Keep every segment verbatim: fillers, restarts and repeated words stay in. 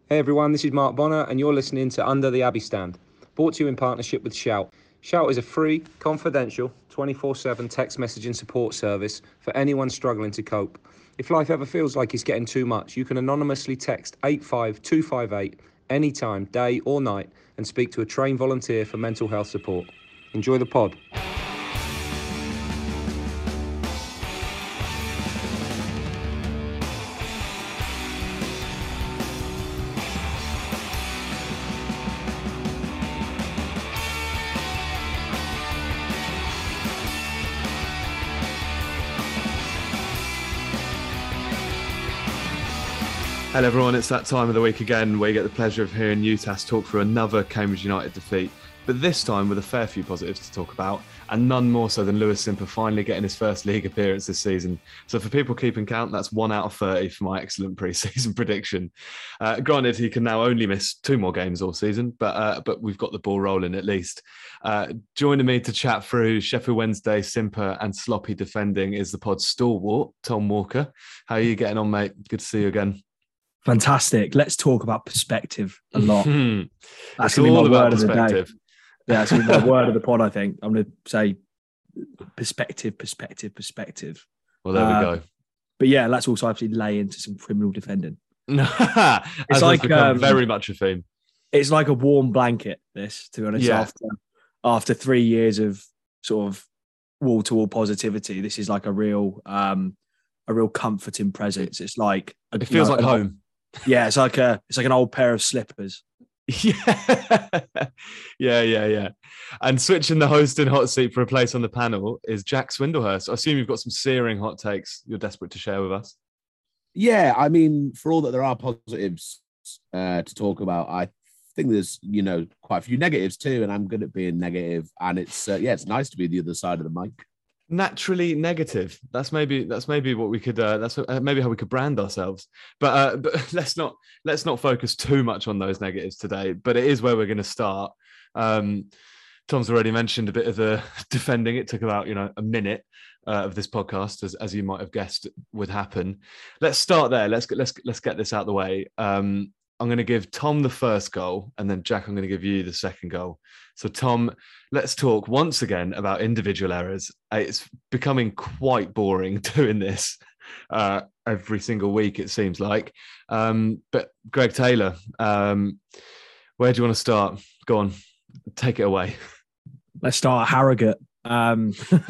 Hey everyone, this is Mark Bonner, and you're listening to Under the Abbey Stand, brought to you in partnership with Shout. Shout is a free, confidential, twenty-four seven text messaging support service for anyone struggling to cope. If life ever feels like it's getting too much, you can anonymously text eight five two five eight anytime, day or night, and speak to a trained volunteer for mental health support. Enjoy the pod. Hello everyone, it's that time of the week again where you get the pleasure of hearing UTAS talk through another Cambridge United defeat, but this time with a fair few positives to talk about, and none more so than Lewis Simper finally getting his first league appearance this season. So for people keeping count, that's one out of thirty for my excellent pre-season prediction. Uh, granted, he can now only miss two more games all season, but uh, but we've got the ball rolling at least. Uh, joining me to chat through Sheffield Wednesday, Simper and sloppy defending is the pod's stalwart, Tom Walker. How are you getting on, mate? Good to see you again. Fantastic. Let's talk about perspective a lot. That's going to be my word of the day. Yeah, that's going to be my word of the pod, I think. I'm going to say perspective, perspective, perspective. Well, there uh, we go. But yeah, let's also actually lay into some criminal defending. It's like um, very much a theme. It's like a warm blanket, this, to be honest. Yeah. After, after three years of sort of wall-to-wall positivity, this is like a real... Um, a real comforting presence. It's like... It feels know, like home. Yeah, it's like a it's like an old pair of slippers. Yeah, yeah, yeah, yeah. And switching the host and hot seat for a place on the panel is Jack Swindlehurst. I assume you've got some searing hot takes you're desperate to share with us. Yeah, I mean, for all that there are positives uh, to talk about, I think there's, you know, quite a few negatives too, and I'm good at being negative. And it's, uh, yeah, it's nice to be the other side of the mic. Naturally negative. That's maybe that's maybe what we could. Uh, that's maybe how we could brand ourselves. But uh, but let's not let's not focus too much on those negatives today. But it is where we're going to start. Um, Tom's already mentioned a bit of the defending. It took about you know a minute uh, of this podcast, as as you might have guessed would happen. Let's start there. Let's let's let's get this out of the way. Um, I'm going to give Tom the first goal, and then Jack, I'm going to give you the second goal. So, Tom, let's talk once again about individual errors. It's becoming quite boring doing this uh, every single week, it seems like. Um, but Greg Taylor, um, where do you want to start? Go on, take it away. Let's start at Harrogate. Um,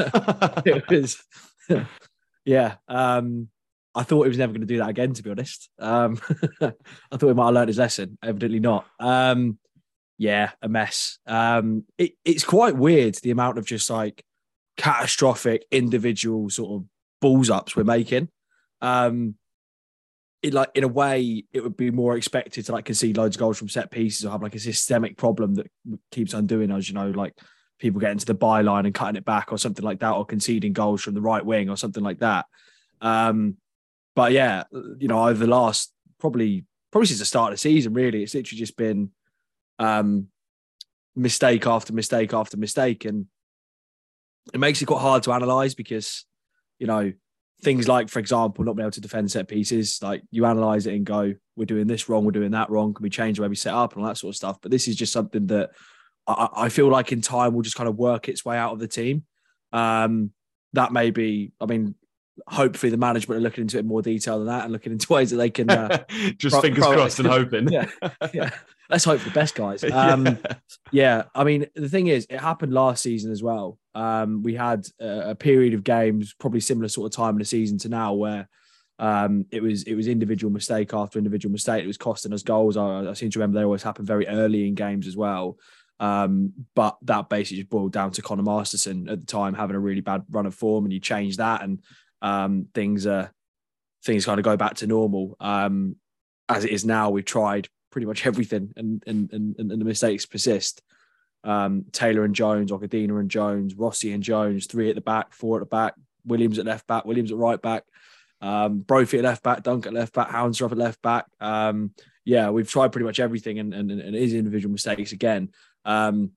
it was, yeah. Um, I thought he was never going to do that again, to be honest. Um, I thought he might have learned his lesson. Evidently not. Um, yeah, a mess. Um, it, it's quite weird, the amount of just like catastrophic individual sort of balls ups we're making. Um, it like in a way, it would be more expected to like concede loads of goals from set pieces or have like a systemic problem that keeps undoing us, you know, like people getting to the byline and cutting it back or something like that, or conceding goals from the right wing or something like that. Um, But yeah, you know, over the last probably probably since the start of the season, really, it's literally just been um, mistake after mistake after mistake, and it makes it quite hard to analyse because you know things like, for example, not being able to defend set pieces. Like you analyse it and go, "We're doing this wrong, we're doing that wrong. Can we change the way we set up and all that sort of stuff?" But this is just something that I, I feel like in time will just kind of work its way out of the team. Um, that may be, I mean. Hopefully the management are looking into it in more detail than that and looking into ways that they can uh, just pro- fingers pro- crossed and hoping. yeah, yeah. Let's hope for the best, guys. Um, yeah. yeah, I mean, the thing is, it happened last season as well. Um, we had a, a period of games, probably similar sort of time in the season to now, where um, it was it was individual mistake after individual mistake. It was costing us goals. I, I seem to remember they always happen very early in games as well. Um, but that basically just boiled down to Conor Masterson at the time having a really bad run of form, and you change that and Um, things uh, things kind of go back to normal. Um, as it is now, we've tried pretty much everything, and and and, and the mistakes persist. Um, Taylor and Jones, Ogadina and Jones, Rossi and Jones, three at the back, four at the back, Williams at left back, Williams at right back, um, Brophy at left back, Dunk at left back, Hounsdorf at left back. Um, yeah, we've tried pretty much everything, and, and, and it is individual mistakes again. Um,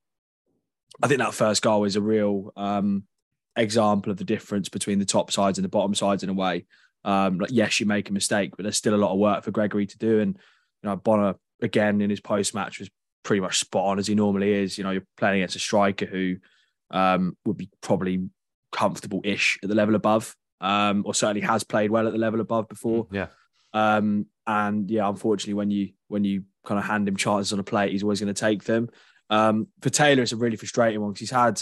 I think that first goal is a real um, example of the difference between the top sides and the bottom sides in a way. Um, like, yes, you make a mistake, but there's still a lot of work for Gregory to do. And you know, Bonner again in his post match was pretty much spot on as he normally is. You know, you're playing against a striker who um, would be probably comfortable-ish at the level above, um, or certainly has played well at the level above before. Yeah. Um, and yeah, unfortunately, when you when you kind of hand him chances on a plate, he's always going to take them. Um, for Taylor, it's a really frustrating one because he's had.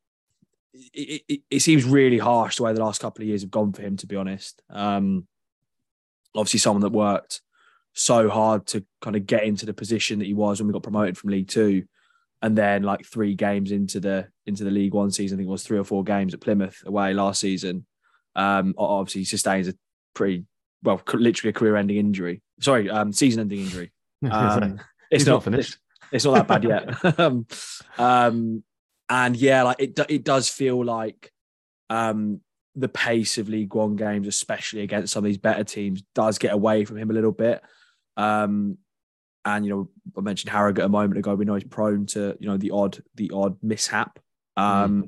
It, it, it seems really harsh the way the last couple of years have gone for him, to be honest. Um, obviously, someone that worked so hard to kind of get into the position that he was when we got promoted from League Two, and then like three games into the into the League One season, I think it was three or four games at Plymouth away last season. Um, obviously, he sustains a pretty well, literally a career-ending injury. Sorry, um, season-ending injury. Um, it's not, not finished. It's, it's not that bad yet. um, um, and yeah, like it, it does feel like um, the pace of League One games, especially against some of these better teams, does get away from him a little bit. Um, and you know, I mentioned Harrogate a moment ago. We know he's prone to you know the odd, the odd mishap. Um, mm.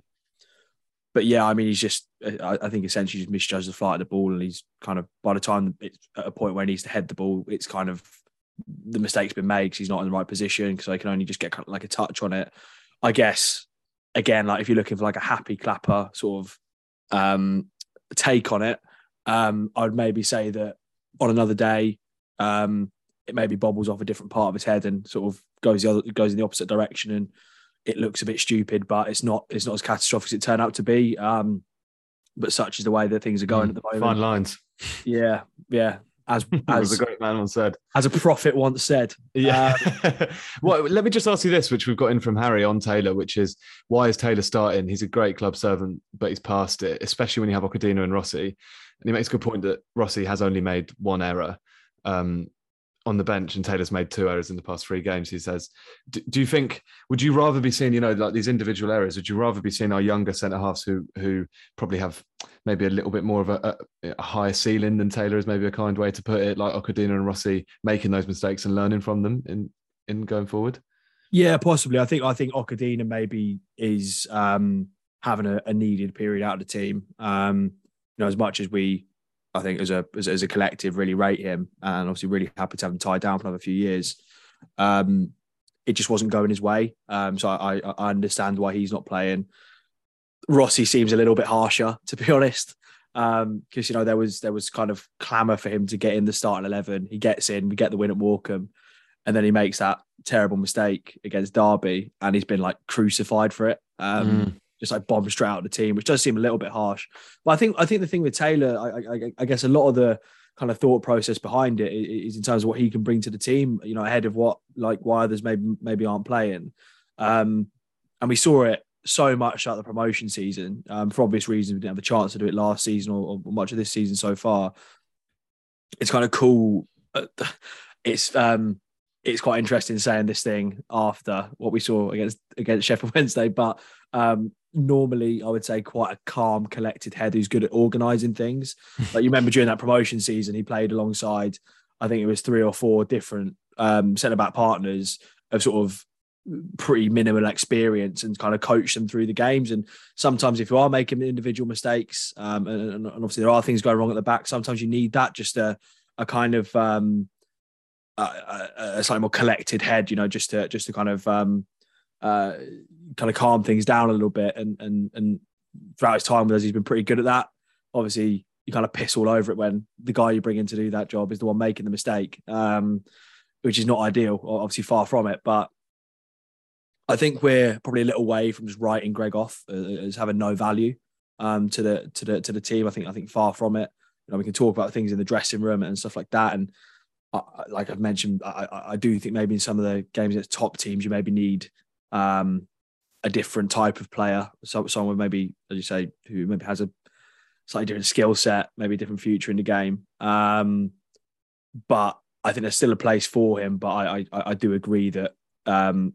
But yeah, I mean, he's just, I, I think essentially just misjudged the flight of the ball, and he's kind of, by the time it's at a point where he needs to head the ball, it's kind of, the mistake's been made because he's not in the right position, because I can only just get kind of like a touch on it. I guess, again, like if you're looking for like a happy clapper sort of um, take on it, um, I would maybe say that on another day, um, it maybe bobbles off a different part of his head and sort of goes the other, goes in the opposite direction, and it looks a bit stupid, but it's not it's not as catastrophic as it turned out to be. Um, but such is the way that things are going mm, at the moment. Fine lines. Yeah, yeah. As as a great man once said. As a prophet once said. Yeah. Um, well, let me just ask you this, which we've got in from Harry on Taylor, which is, why is Taylor starting? He's a great club servant, but he's past it, especially when you have Okadina and Rossi. And he makes a good point that Rossi has only made one error um, on the bench, and Taylor's made two errors in the past three games. He says, do, do you think, would you rather be seeing, you know, like these individual errors, would you rather be seeing our younger centre-halves who who probably have maybe a little bit more of a, a, a higher ceiling than Taylor is maybe a kind way to put it, like Okadina and Rossi, making those mistakes and learning from them in, in going forward? Yeah, possibly. I think I think Okadina maybe is um, having a, a needed period out of the team. Um, you know, as much as we, I think as a as, as a collective really rate him, and obviously really happy to have him tied down for another few years. Um, it just wasn't going his way. Um, so I, I understand why he's not playing. Rossi seems a little bit harsher, to be honest, because um, you know there was there was kind of clamour for him to get in the starting eleven. He gets in, we get the win at Morecambe, and then he makes that terrible mistake against Derby, and he's been like crucified for it. Um, mm. Just like bombed straight out of the team, which does seem a little bit harsh. But I think I think the thing with Taylor, I, I, I guess a lot of the kind of thought process behind it is in terms of what he can bring to the team, you know, ahead of what like why others maybe maybe aren't playing. Um, and we saw it so much throughout the promotion season. Um, for obvious reasons, we didn't have the chance to do it last season or, or much of this season so far. It's kind of cool. It's um, it's quite interesting saying this thing after what we saw against against Sheffield Wednesday, but um, normally I would say quite a calm, collected head who's good at organising things. Like you remember during that promotion season, he played alongside, I think it was three or four different um, centre-back partners of sort of pretty minimal experience, and kind of coach them through the games. And sometimes if you are making individual mistakes, um, and, and obviously there are things going wrong at the back, sometimes you need that, just a, a kind of um, a, a, a slightly more collected head, you know, just to just to kind of um, uh, kind of calm things down a little bit. And and and throughout his time with us, he's been pretty good at that. Obviously, you kind of piss all over it when the guy you bring in to do that job is the one making the mistake, um, which is not ideal, or obviously far from it. But I think we're probably a little way from just writing Greg off as having no value um, to the to the to the team. I think I think far from it. You know, we can talk about things in the dressing room and stuff like that. And I, like I've mentioned, I, I do think maybe in some of the games against top teams, you maybe need um, a different type of player. So someone maybe, as you say, who maybe has a slightly different skill set, maybe a different future in the game. Um, but I think there's still a place for him. But I I, I do agree that. Um,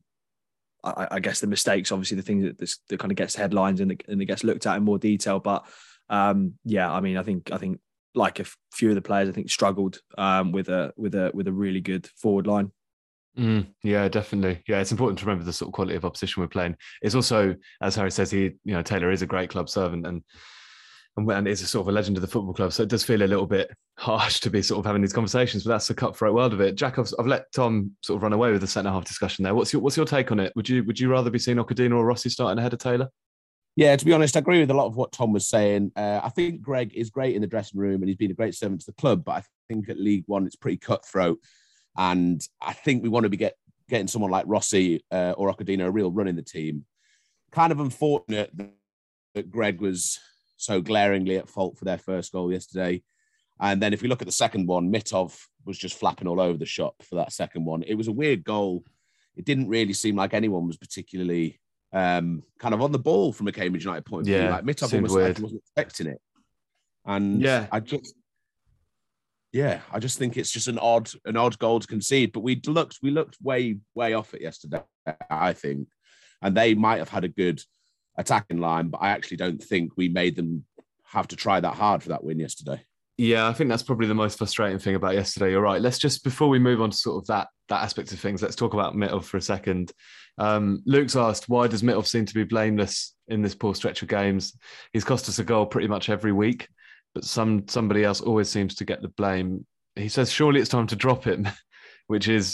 I, I guess the mistakes, obviously, the thing that this, that kind of gets headlines and it, and it gets looked at in more detail. But um, yeah, I mean, I think I think like a few of the players, I think struggled um, with a with a with a really good forward line. Mm, yeah, definitely. Yeah, it's important to remember the sort of quality of opposition we're playing. It's also, as Harry says, he you know Taylor is a great club servant, and and, and is a sort of a legend of the football club. So it does feel a little bit harsh to be sort of having these conversations, but that's the cutthroat world of it. Jack, I've, I've let Tom sort of run away with the centre half discussion there. What's your what's your take on it? Would you would you rather be seeing Okadina or Rossi starting ahead of Taylor? Yeah, to be honest, I agree with a lot of what Tom was saying. Uh, I think Greg is great in the dressing room and he's been a great servant to the club, but I think at League One it's pretty cutthroat. And I think we want to be get, getting someone like Rossi uh, or Okadina a real run in the team. Kind of unfortunate that, that Greg was so glaringly at fault for their first goal yesterday. And then if we look at the second one, Mitov was just flapping all over the shop for that second one. It was a weird goal. It didn't really seem like anyone was particularly um, kind of on the ball from a Cambridge United point of view. Yeah, like Mitov seemed almost weird. like wasn't expecting it. And Yeah. I just, yeah, I just think it's just an odd, an odd goal to concede. But we looked, we looked way, way off it yesterday, I think. And they might have had a good attacking line, but I actually don't think we made them have to try that hard for that win yesterday. Yeah, I think that's probably the most frustrating thing about yesterday. You're right. Let's just, before we move on to sort of that that aspect of things, let's talk about Mitov for a second. Um, Luke's asked, why does Mitov seem to be blameless in this poor stretch of games? He's cost us a goal pretty much every week, but some somebody else always seems to get the blame. He says, surely it's time to drop him, which is,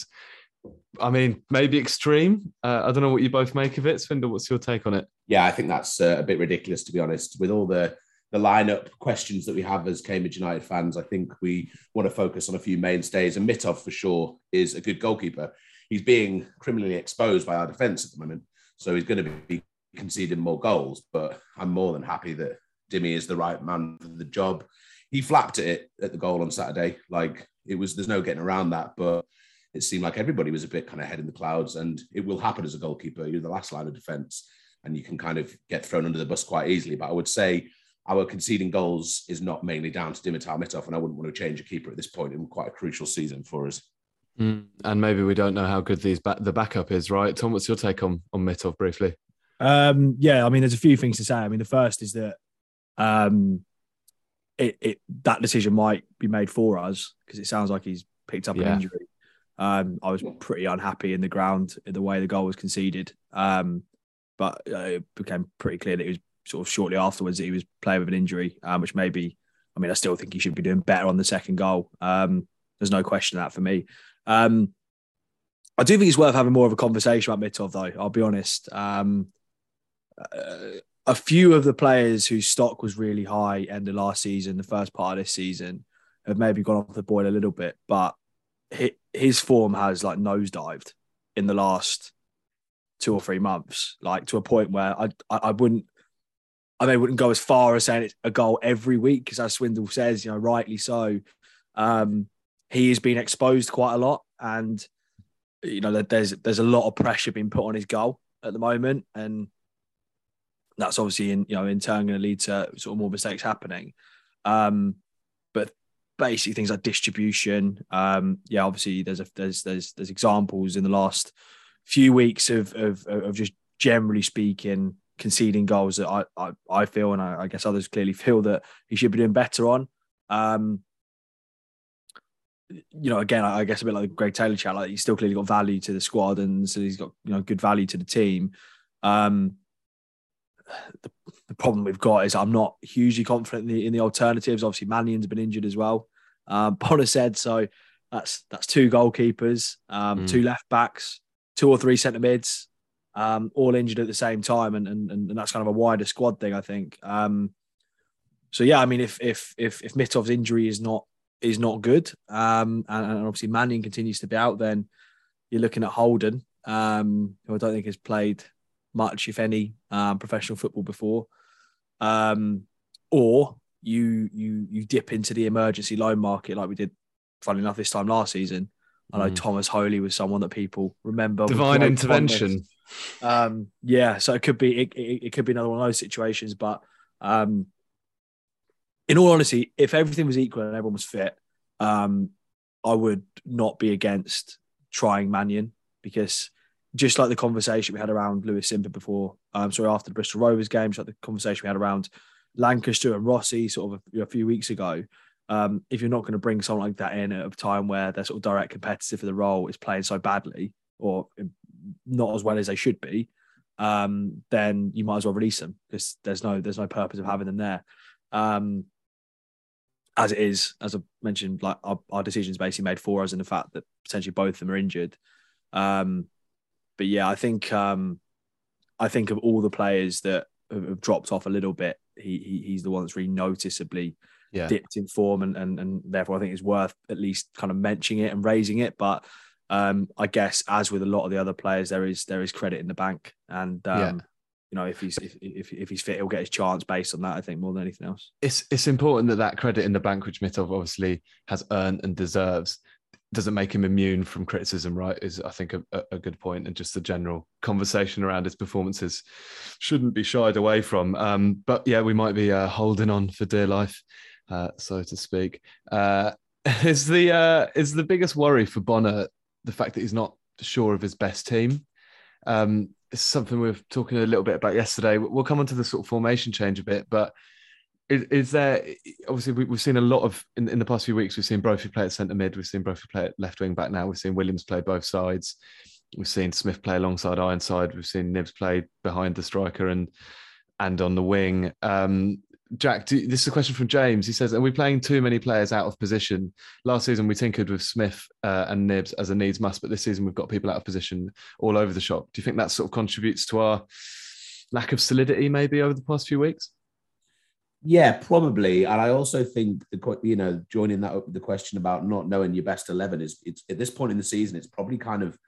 I mean, maybe extreme. Uh, I don't know what you both make of it. Svindal, what's your take on it? Yeah, I think that's uh, a bit ridiculous, to be honest. With all the the lineup questions that we have as Cambridge United fans, I think we want to focus on a few mainstays. And Mitov, for sure, is a good goalkeeper. He's being criminally exposed by our defence at the moment, so he's going to be conceding more goals. But I'm more than happy that Dimmy is the right man for the job. He flapped at it at the goal on Saturday. Like, it was, there's no getting around that. But it seemed like everybody was a bit kind of head in the clouds, and it will happen as a goalkeeper. You're the last line of defence, and you can kind of get thrown under the bus quite easily. But I would say our conceding goals is not mainly down to Dimitar Mitov, and I wouldn't want to change a keeper at this point in quite a crucial season for us. Mm. And maybe we don't know how good these ba- the backup is, right? Tom, what's your take on, on Mitov briefly? Um, yeah, I mean, there's a few things to say. I mean, the first is that um, it, it that decision might be made for us because it sounds like he's picked up Yeah. an injury. Um, I was pretty unhappy in the ground in the way the goal was conceded, um, but uh, it became pretty clear that he was sort of shortly afterwards that he was playing with an injury, um, which maybe, I mean, I still think he should be doing better on the second goal. Um, there's no question of that for me. Um, I do think it's worth having more of a conversation about Mitov, though, I'll be honest. Um, uh, a few of the players whose stock was really high end of last season, the first part of this season, have maybe gone off the boil a little bit, but his form has like nosedived in the last two or three months, like to a point where I I, I wouldn't, I mean, wouldn't go as far as saying it's a goal every week, because as Swindle says, you know, rightly so, um, he has been exposed quite a lot, and you know, there's there's a lot of pressure being put on his goal at the moment, and that's obviously in you know in turn going to lead to sort of more mistakes happening. Um, but basically things like distribution, um, yeah, obviously there's a there's there's there's examples in the last few weeks of of of just generally speaking conceding goals that I I, I feel, and I, I guess others clearly feel, that he should be doing better on. Um, you know, again, I guess a bit like the Greg Taylor chat, like he's still clearly got value to the squad, and so he's got you know good value to the team. Um, the, the problem we've got is I'm not hugely confident in the, in the alternatives. Obviously, Mannion's been injured as well. Um, Bonner said so. That's that's two goalkeepers, um, Mm. two left backs, two or three centre mids, um, all injured at the same time, and, and and that's kind of a wider squad thing, I think. Um, so yeah, I mean, if if if if Mitov's injury is not is not good, um, and, and obviously Mannion continues to be out, then you're looking at Holden, um, who I don't think has played much, if any, um, professional football before, um, or you you you dip into the emergency loan market like we did, funnily enough, this time last season. I know Mm. Thomas Holy was someone that people remember. with Divine great intervention. fondness. Um, yeah, so it could be it, it, it could be another one of those situations. But um, in all honesty, if everything was equal and everyone was fit, um, I would not be against trying Mannion, because just like the conversation we had around Lewis Simper before, um, sorry, after the Bristol Rovers game, just like the conversation we had around Lancaster and Rossi sort of a, a few weeks ago, um, if you're not going to bring someone like that in at a time where they're sort of direct competitive for the role, is playing so badly or not as well as they should be, um, then you might as well release them, because there's no there's no purpose of having them there. Um, as it is, as I mentioned, like our, our decisions basically made for us, in the fact that potentially both of them are injured. Um, but yeah, I think um, I think of all the players that have, have dropped off a little bit, he, he he's the one that's really noticeably Yeah. dipped in form, and, and and therefore I think it's worth at least kind of mentioning it and raising it. But um, I guess, as with a lot of the other players, there is there is credit in the bank, and um, Yeah. you know, if he's if, if if he's fit, he'll get his chance based on that, I think, more than anything else. It's it's important that that credit in the bank, which Mitov obviously has earned and deserves, doesn't make him immune from criticism, right? Is, I think, a, a good point, and just the general conversation around his performances shouldn't be shied away from. Um, but yeah, we might be uh, holding on for dear life, uh, so to speak. Uh, is the uh, is the biggest worry for Bonner the fact that he's not sure of his best team? Um, it's something we were talking a little bit about yesterday. We'll come on to the sort of formation change a bit, but is, is there, obviously we, we've seen a lot of, in, in the past few weeks, we've seen Brophy play at centre mid, we've seen Brophy play at left wing back now, we've seen Williams play both sides, we've seen Smith play alongside Ironside, we've seen Nibs play behind the striker and and on the wing. Um, Jack, do, this is a question from James. He says, are we playing too many players out of position? Last season, we tinkered with Smith uh, and Nibs as a needs must, but this season we've got people out of position all over the shop. Do you think that sort of contributes to our lack of solidity maybe over the past few weeks? Yeah, probably. And I also think, the you know, joining that up with the question about not knowing your best eleven is, it's at this point in the season, it's probably kind of,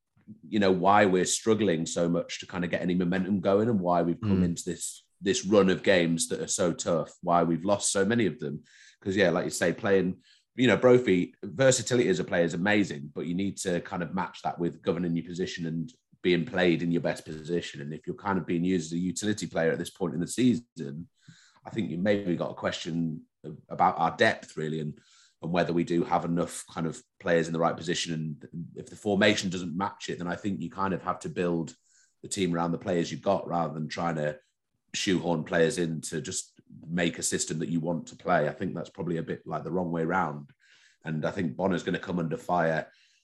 you know, why we're struggling so much to kind of get any momentum going, and why we've come mm. into this this run of games that are so tough, why we've lost so many of them. Because, yeah, like you say, playing, you know, Brophy, versatility as a player is amazing, but you need to kind of match that with governing your position and being played in your best position. And if you're kind of being used as a utility player at this point in the season, I think you maybe got a question about our depth, really, and, and whether we do have enough kind of players in the right position. And if the formation doesn't match it, then I think you kind of have to build the team around the players you've got, rather than trying to shoehorn players in to just make a system that you want to play. I think that's probably a bit like the wrong way round. And I think Bonner's going to come under fire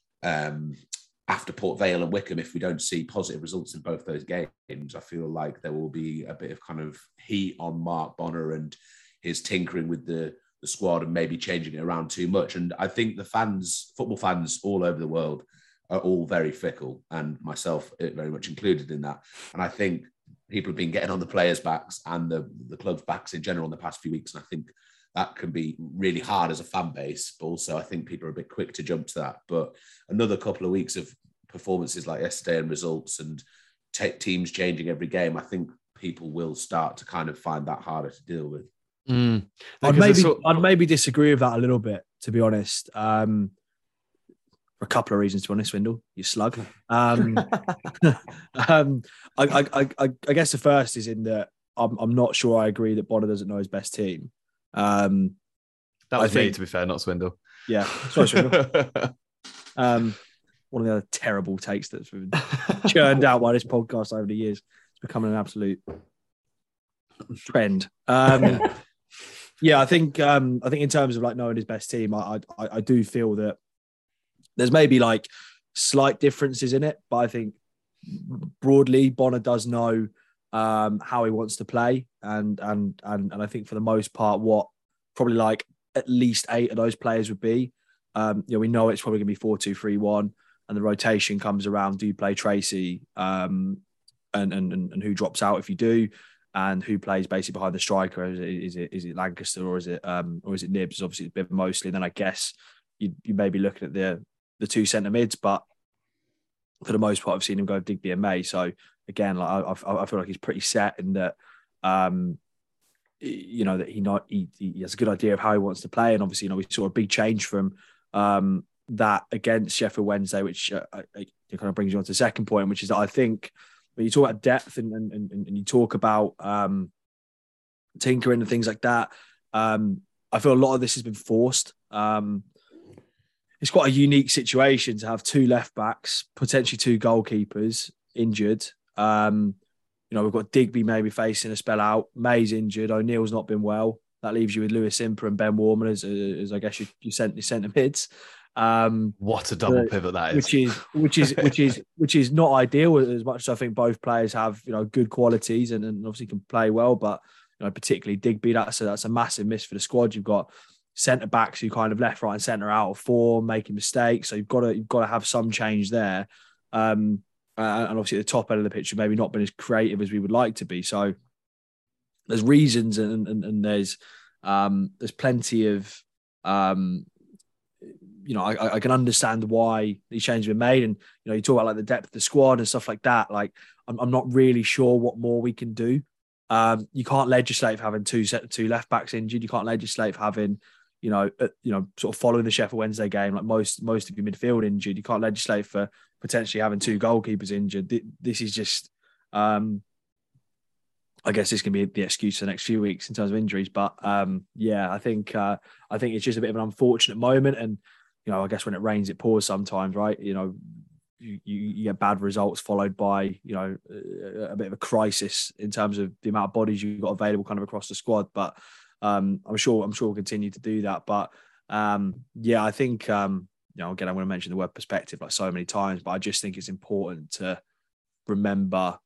um, after Port Vale and Wickham if we don't see positive results in both those games. I feel like there will be a bit of kind of heat on Mark Bonner and his tinkering with the, the squad and maybe changing it around too much. And I think the fans, football fans all over the world, are all very fickle, and myself very much included in that. And I think people have been getting on the players' backs and the, the club's backs in general in the past few weeks. And I think that can be really hard as a fan base, but also I think people are a bit quick to jump to that. But another couple of weeks of performances like yesterday and results and te- teams changing every game, I think people will start to kind of find that harder to deal with. Mm. I'd maybe, sort- I'd maybe disagree with that a little bit, to be honest. Um, for a couple of reasons, to be honest, Swindle, you slug. Um, um, I, I, I, I guess the first is in that I'm, I'm not sure I agree that Bonner doesn't know his best team. Um, that was I think, me, to be fair, not Swindle. Yeah, sorry, Swindle. um, one of the other terrible takes that's been churned out by this podcast over the years. It's becoming an absolute trend. Um, yeah, I think um, I think in terms of like knowing his best team, I, I I do feel that there's maybe like slight differences in it, but I think broadly Bonner does know um, how he wants to play, and and and and I think for the most part, what probably like at least eight of those players would be. Um, you know, we know it's probably going to be four two three one, and the rotation comes around. Do you play Tracy, um, and and and who drops out if you do, and who plays basically behind the striker? Is it is it, is it Lancaster or is it um, or is it Nibs? Obviously, it's been mostly. And then I guess you you may be looking at the the two centre mids, but for the most part, I've seen him go Digby and May. So again, like I, I feel like he's pretty set in that, um, you know, that he not he, he has a good idea of how he wants to play, and obviously, you know, we saw a big change from um, that against Sheffield Wednesday, which uh, it kind of brings you on to the second point, which is that I think when you talk about depth and and, and, and you talk about um, tinkering and things like that, um, I feel a lot of this has been forced. Um, It's quite a unique situation to have two left backs, potentially two goalkeepers injured. Um, you know, we've got Digby maybe facing a spell out. May's injured. O'Neill's not been well. That leaves you with Lewis Simper and Ben Warman as, as I guess you, you sent your centre mids. Um, what a double uh, pivot that is! Which is which is which is which is not ideal, as much as I think both players have, you know, good qualities and, and obviously can play well. But you know, particularly Digby. That's a, that's a massive miss for the squad. You've got centre backs who kind of left, right, and centre out of form, making mistakes. So you've got to you've got to have some change there. Um, uh, and obviously, at the top end of the picture, maybe not been as creative as we would like to be. So there's reasons, and and, and there's um, there's plenty of um, you know, I, I can understand why these changes were made. And, you know, you talk about like the depth of the squad and stuff like that. Like, I'm, I'm not really sure what more we can do. Um, you can't legislate for having two set two left backs injured. You can't legislate for having, you know, uh, you know, sort of following the Sheffield Wednesday game, like most most of your midfield injured. You can't legislate for potentially having two goalkeepers injured. This is just, um, I guess this can be the excuse for the next few weeks in terms of injuries. But um, yeah, I think uh, I think it's just a bit of an unfortunate moment. And, you know, I guess when it rains, it pours sometimes, right? You know, you, you, you get bad results followed by, you know, a, a bit of a crisis in terms of the amount of bodies you've got available kind of across the squad. But um, I'm sure I'm sure we'll continue to do that. But um, yeah, I think, um, you know, again, I'm going to mention the word perspective like so many times, but I just think it's important to remember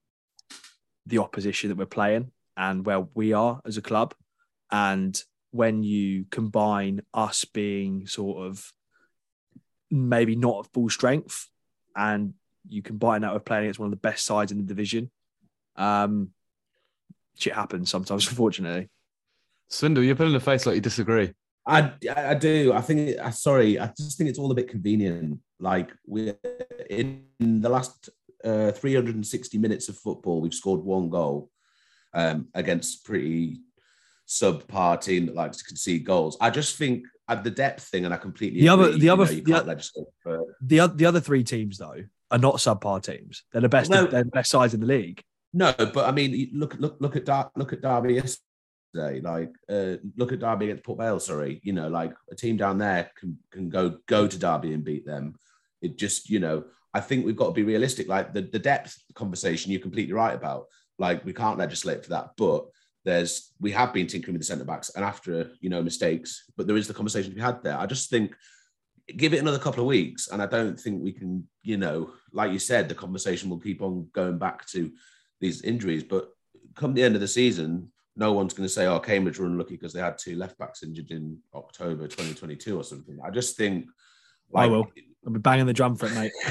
the opposition that we're playing and where we are as a club. And when you combine us being sort of maybe not at full strength and you combine that with playing against one of the best sides in the division, um, shit happens sometimes, unfortunately. Swindle, you're putting a face like you disagree. I, I do. I think, I sorry, I just think it's all a bit convenient. Like, we're in the last uh, three hundred sixty minutes of football, we've scored one goal um, against pretty subpar team that likes to concede goals. I just think at the depth thing, and I completely the agree, other the you other know, you the, can't legislate for... the, the other three teams though are not subpar teams. They're the best. No. They're the best sides in the league. No, but I mean, look look look at Dar- look at Derby yesterday. Like, uh, look at Derby against Port Vale. Sorry, you know, like a team down there can can go go to Derby and beat them. It just, you know, I think we've got to be realistic. Like the, the depth conversation, you're completely right about. Like, we can't legislate for that, but there's we have been tinkering with the centre backs and after, you know, mistakes, but there is the conversation to be had there. I just think give it another couple of weeks, and I don't think we can, you know, like you said, the conversation will keep on going back to these injuries. But come the end of the season, no one's going to say, "Oh, Cambridge were unlucky because they had two left backs injured in October twenty twenty-two or something." I just think, like, I will. I'll be banging the drum for it, mate.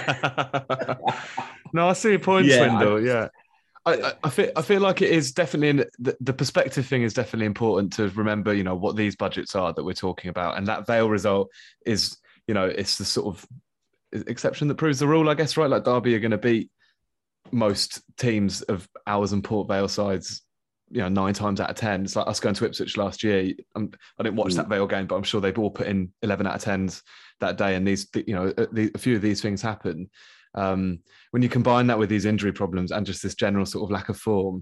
No, I see your point, Yeah, Swindle. I- yeah. I, I, I feel I feel like it is definitely in the, the perspective thing is definitely important to remember, you know, what these budgets are that we're talking about. And that Vale result is, you know, it's the sort of exception that proves the rule, I guess, right? Like Derby are going to beat most teams of ours and Port Vale sides, you know, nine times out of ten. It's like us going to Ipswich last year. I'm, I didn't watch Mm. that Vale game, but I'm sure they've all put in eleven out of tens that day. And these, you know, a, a few of these things happen. Um, when you combine that with these injury problems and just this general sort of lack of form,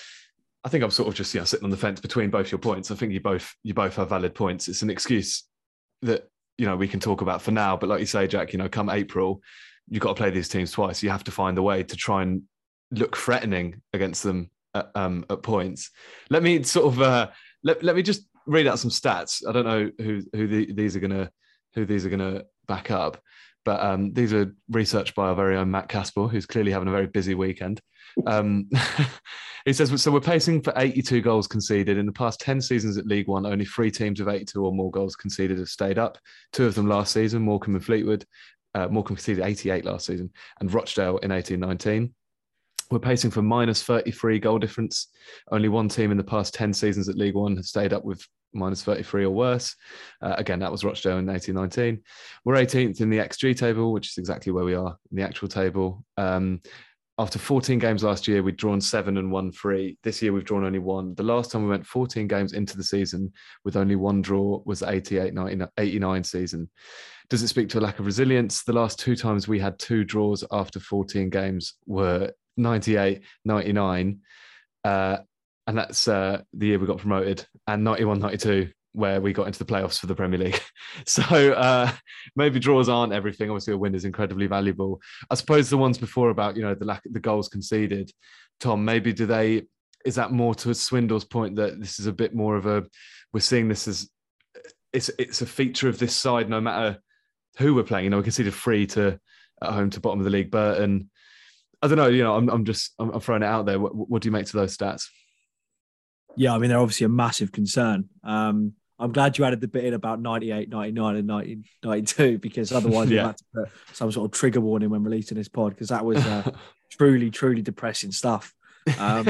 I think I'm sort of just, you know, sitting on the fence between both your points. I think you both you both have valid points. It's an excuse that, you know, we can talk about for now. But like you say, Jack, you know, come April, you've got to play these teams twice. You have to find a way to try and look threatening against them at, um, at points. Let me sort of uh, let, let me just read out some stats. I don't know who who the, these are gonna who these are gonna back up. But um, these are researched by our very own Matt Caspel, who's clearly having a very busy weekend. Um, he says, so we're pacing for eighty-two goals conceded. In the past ten seasons at League One, only three teams with eighty-two or more goals conceded have stayed up. Two of them last season, Morecambe and Fleetwood. Uh, Morecambe conceded eighty-eight last season, and Rochdale in eighteen nineteen. We're pacing for minus thirty-three goal difference. Only one team in the past ten seasons at League One has stayed up with minus thirty-three or worse. Uh, again, that was Rochdale in eighteen nineteen. We're eighteenth in the X G table, which is exactly where we are in the actual table. Um, after fourteen games last year, we'd drawn seven and won three. This year, we've drawn only one. The last time we went fourteen games into the season with only one draw was the eighty-eight eighty-nine season. Does it speak to a lack of resilience? The last two times we had two draws after fourteen games were ninety-eight ninety-nine. Uh, and that's uh, the year we got promoted, and ninety-one ninety-two, where we got into the playoffs for the Premier League. So uh, maybe draws aren't everything. Obviously, a win is incredibly valuable. I suppose the ones before about, you know, the lack the goals conceded, Tom, maybe do they, is that more to Swindle's point that this is a bit more of a, we're seeing this as, it's it's a feature of this side no matter who we're playing. You know, we conceded three to, at home to bottom of the league, Burton. I don't know, you know, I'm, I'm just, I'm, I'm throwing it out there. What, what do you make to those stats? Yeah, I mean, they're obviously a massive concern. Um, I'm glad you added the bit in about ninety-eight, ninety-nine, and nineteen ninety-two, because otherwise we've Yeah. had to put some sort of trigger warning when releasing this pod, because that was uh, truly, truly depressing stuff. Um,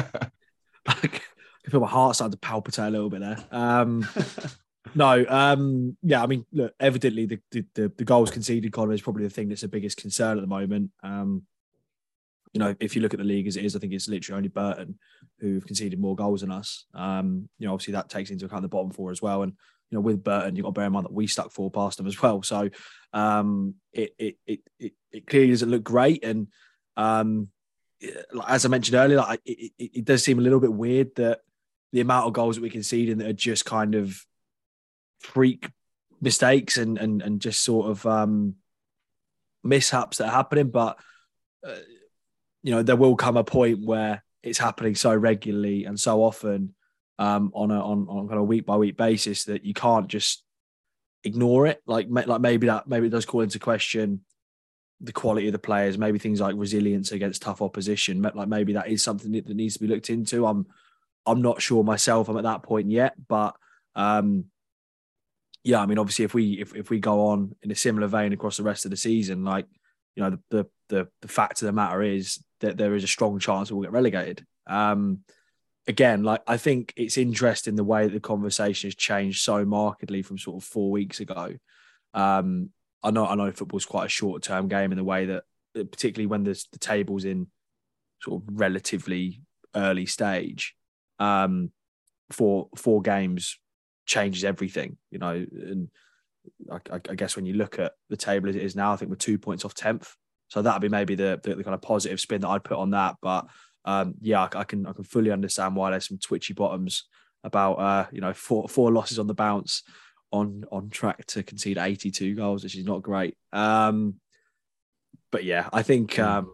I can feel my heart starting to palpitate a little bit there. Um, no, um, yeah, I mean, look, evidently the, the the the goals conceded column is probably the thing that's the biggest concern at the moment. Um, you know, if you look at the league as it is, I think it's literally only Burton who've conceded more goals than us. Um, you know, obviously that takes into account the bottom four as well. And, you know, with Burton, you've got to bear in mind that we stuck four past them as well. So um, it, it, it, it, it clearly doesn't look great. And um, as I mentioned earlier, like, it, it, it does seem a little bit weird that the amount of goals that we concede that are just kind of freak mistakes and, and, and just sort of um, mishaps that are happening. But, uh, you know, there will come a point where it's happening so regularly and so often um, on a on, on kind of week by week basis that you can't just ignore it. Like like maybe that maybe it does call into question the quality of the players. Maybe things like resilience against tough opposition. Like maybe that is something that needs to be looked into. I'm I'm not sure myself. I'm at that point yet, but um, yeah, I mean, obviously, if we if if we go on in a similar vein across the rest of the season, like you know, the the the, the fact of the matter is that there is a strong chance we'll get relegated. Um, again, like I think it's interesting the way that the conversation has changed so markedly from sort of four weeks ago. Um, I know I know football's quite a short term game in the way that, particularly when there's the table's in sort of relatively early stage, um, for four games changes everything, you know. And I, I guess when you look at the table as it is now, I think we're two points off tenth. So that'd be maybe the, the, the kind of positive spin that I'd put on that. But um, yeah, I, I can I can fully understand why there's some twitchy bottoms about uh, you know four four losses on the bounce, on on track to concede eighty-two goals, which is not great. Um, but yeah, I think um,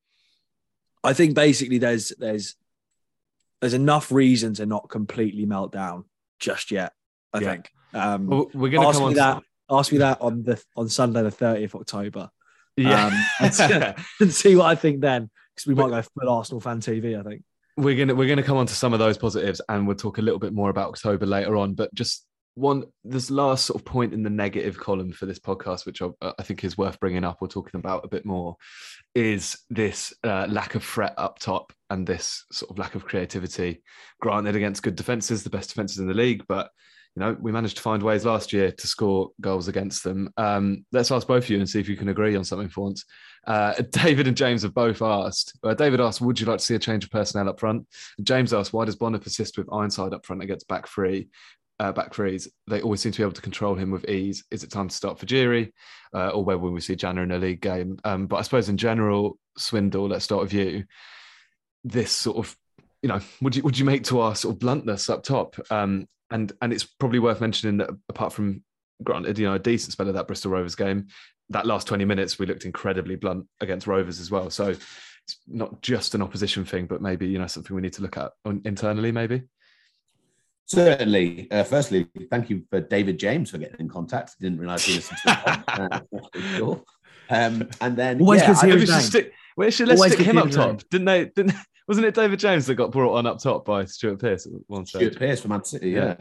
I think basically there's there's there's enough reason to not completely melt down just yet. I Yeah. think. Um, Well, we're going to ask come me on that. to... Ask me that on the on Sunday the thirtieth of October. Yeah. Um, and, and see what I think then, because we might go full Arsenal fan T V, I think. We're gonna we're gonna come on to some of those positives, and we'll talk a little bit more about October later on. But just one, this last sort of point in the negative column for this podcast, which I, I think is worth bringing up or talking about a bit more, is this uh, lack of threat up top and this sort of lack of creativity. Granted, against good defenses, the best defenses in the league, but you know, we managed to find ways last year to score goals against them. Um, let's ask both of you and see if you can agree on something for once. Uh, David and James have both asked. Uh, David asked, would you like to see a change of personnel up front? And James asked, why does Bonner persist with Ironside up front against back three? Uh, back threes? They always seem to be able to control him with ease. Is it time to start Fajiri? Uh, or where will we see Jana in a league game? Um, but I suppose in general, Swindle, let's start with you. This sort of, you know, would you would you make to our sort of bluntness up top? Um, And and it's probably worth mentioning that apart from, granted, you know, a decent spell of that Bristol Rovers game, that last twenty minutes we looked incredibly blunt against Rovers as well. So it's not just an opposition thing, but maybe, you know, something we need to look at internally, maybe. Certainly. Uh, firstly, thank you for David James for getting in contact. Didn't realise he listened to the pod. Uh, cool. Um, and then Always yeah, good to I- hear We his should name. stick, we should, let's Always stick good him to up hear his name. top. Didn't they? Didn't, wasn't it David James that got brought on up top by Stuart Pearce at one stage? Stuart Pearce from Man City, yeah.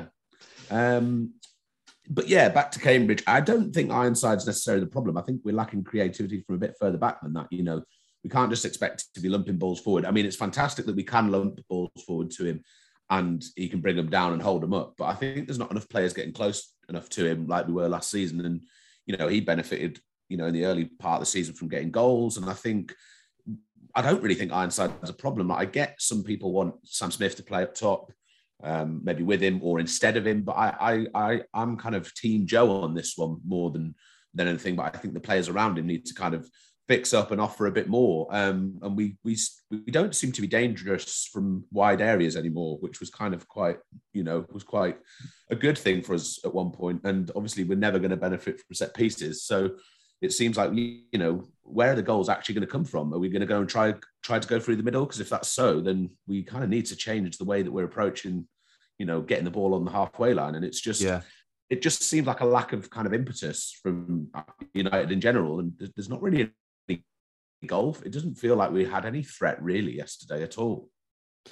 Um, but yeah, back to Cambridge. I don't think Ironside's necessarily the problem. I think we're lacking creativity from a bit further back than that. You know, we can't just expect to be lumping balls forward. I mean, it's fantastic that we can lump balls forward to him and he can bring them down and hold them up. But I think there's not enough players getting close enough to him like we were last season. And, you know, he benefited, you know, in the early part of the season from getting goals. And I think, I don't really think Ironside has a problem. I get some people want Sam Smith to play up top, um, maybe with him or instead of him. But I, I, I, I'm kind of Team Joe on this one more than than anything. But I think the players around him need to kind of fix up and offer a bit more. Um, and we we we don't seem to be dangerous from wide areas anymore, which was kind of quite, you know, was quite a good thing for us at one point. And obviously, we're never going to benefit from set pieces. So it seems like, you know, where are the goals actually going to come from? Are we going to go and try try to go through the middle? Because if that's so, then we kind of need to change the way that we're approaching, you know, getting the ball on the halfway line. And it's just, Yeah. it just seems like a lack of kind of impetus from United in general. And there's not really any goal. It doesn't feel like we had any threat really yesterday at all.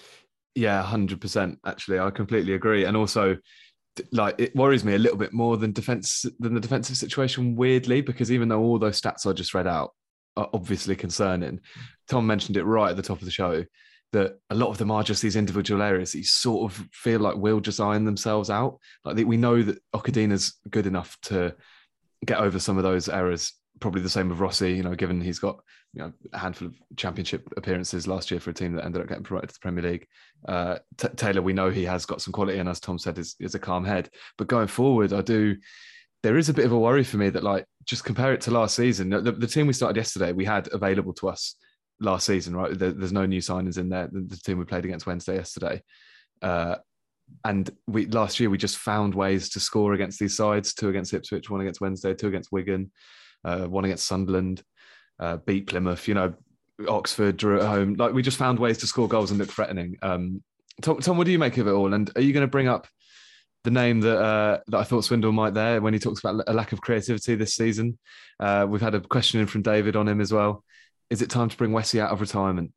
Yeah, one hundred percent. Actually, I completely agree. And also, like, it worries me a little bit more than defense than the defensive situation, weirdly, because even though all those stats I just read out are obviously concerning, Tom mentioned it right at the top of the show that a lot of them are just these individual areas that you sort of feel like will just iron themselves out. Like, we know that Okadina's good enough to get over some of those errors. Probably the same with Rossi, you know, given he's got, you know, a handful of championship appearances last year for a team that ended up getting promoted to the Premier League. Uh, T- Taylor, we know he has got some quality, and as Tom said, is, is a calm head. But going forward, I do, there is a bit of a worry for me that, like, just compare it to last season. The, the team we started yesterday, we had available to us last season, right? There, there's no new signings in there. The, the team we played against Wednesday yesterday. Uh, and we last year, we just found ways to score against these sides, two against Ipswich, one against Wednesday, two against Wigan, uh, one against Sunderland, uh, beat Plymouth, you know, Oxford, drew at home. Like, we just found ways to score goals and look threatening. Um, Tom, Tom, what do you make of it all? And are you going to bring up the name that uh, that I thought Swindle might there when he talks about a lack of creativity this season? Uh, we've had a question in from David on him as well. Is it time to bring Wessie out of retirement?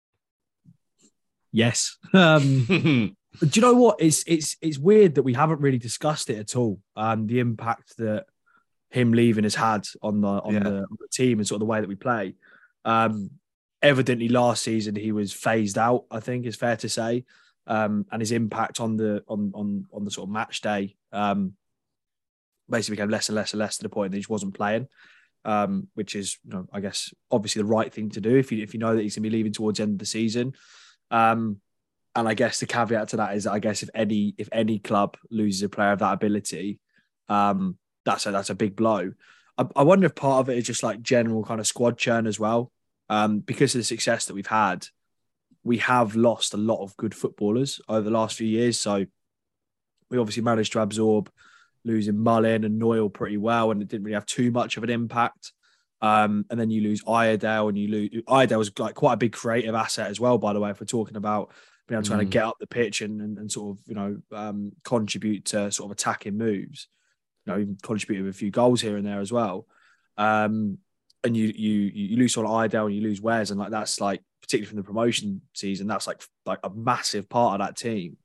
Yes. Um, do you know what? It's it's it's weird that we haven't really discussed it at all. Um, the impact that him leaving has had on the on, yeah. the, on the team and sort of the way that we play. Um, evidently, last season he was phased out, I think is fair to say, um, and his impact on the on on on the sort of match day um, basically became less and less and less to the point that he just wasn't playing. Um, which is, you know, I guess, obviously the right thing to do if you if you know that he's going to be leaving towards the end of the season. Um, and I guess the caveat to that is that I guess if any if any club loses a player of that ability, um, that's a that's a big blow. I, I wonder if part of it is just like general kind of squad churn as well, um, because of the success that we've had. We have lost a lot of good footballers over the last few years, so we obviously managed to absorb losing Mullin and Noyle pretty well, and it didn't really have too much of an impact. Um, and then you lose Iredale, and you lose Iredale was like quite a big creative asset as well, by the way, if we're talking about being able to mm. kind of get up the pitch and, and, and sort of, you know, um, contribute to sort of attacking moves. You know, even contributed with a few goals here and there as well. Um, and you you you lose on Iredale and you lose Wes, and like that's like, particularly from the promotion season, that's like like a massive part of that team.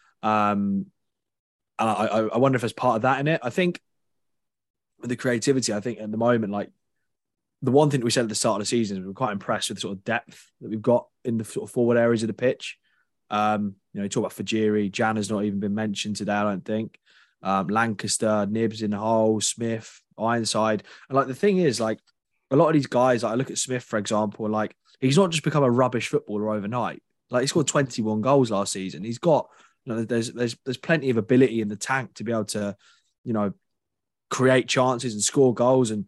Um, And I, I wonder if there's part of that in it. I think with the creativity, I think at the moment, like the one thing that we said at the start of the season is we're quite impressed with the sort of depth that we've got in the sort of forward areas of the pitch. Um, you know, you talk about Fajiri, Jan has not even been mentioned today, I don't think. Um, Lancaster, Nibs in the hole, Smith, Ironside. And like the thing is, like a lot of these guys, like I look at Smith, for example, like he's not just become a rubbish footballer overnight. Like he scored twenty-one goals last season. He's got, you know, there's there's there's plenty of ability in the tank to be able to, you know, create chances and score goals. And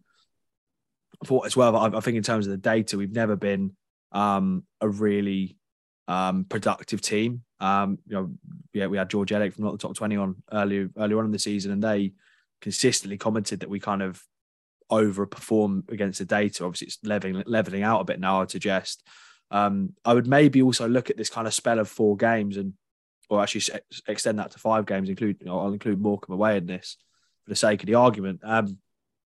I thought as well, I, I think in terms of the data, we've never been um, a really um, productive team. Um, you know, yeah, we had George Ellick from not the top twenty on earlier earlier on in the season, and they consistently commented that we kind of overperform against the data. Obviously, it's leveling leveling out a bit now, I'd suggest. Um, I would maybe also look at this kind of spell of four games and or actually extend that to five games, include, you know, I'll include Morecambe away in this for the sake of the argument. Um,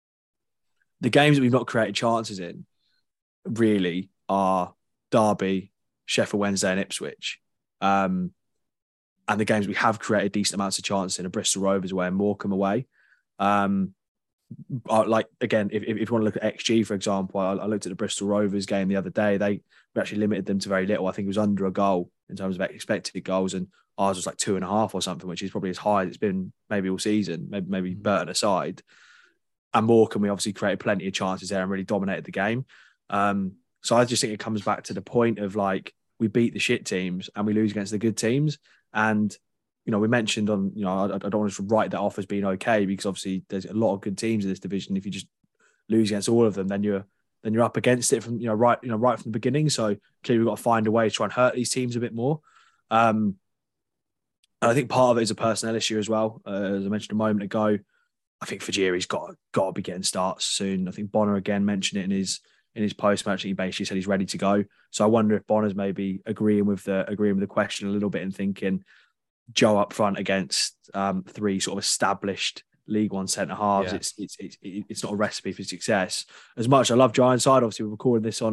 the games that we've not created chances in really are Derby, Sheffield Wednesday and Ipswich. Um, and the games we have created decent amounts of chances in are Bristol Rovers away and Morecambe away. Um, like, again, if, if you want to look at X G, for example, I, I looked at the Bristol Rovers game the other day. They we actually limited them to very little. I think it was under a goal in terms of expected goals, and ours was like two and a half or something, which is probably as high as it's been maybe all season, maybe, maybe Burton aside. And Morecambe, we obviously created plenty of chances there and really dominated the game. Um, so I just think it comes back to the point of like, we beat the shit teams and we lose against the good teams. And, you know, we mentioned on, you know, I, I don't want to write that off as being okay, because obviously there's a lot of good teams in this division. If you just lose against all of them, then you're then you're up against it from, you know, right, you know, right from the beginning. So clearly we've got to find a way to try and hurt these teams a bit more. Um, and I think part of it is a personnel issue as well. Uh, as I mentioned a moment ago, I think Fajiri's got got to be getting starts soon. I think Bonner again mentioned it in his in his post match. He basically said he's ready to go. So I wonder if Bonner's maybe agreeing with the agreeing with the question a little bit and thinking Joe up front against um, three sort of established League One centre halves. Yeah. It's it's it's it's not a recipe for success. As much as I love Giant side, obviously we're recording this on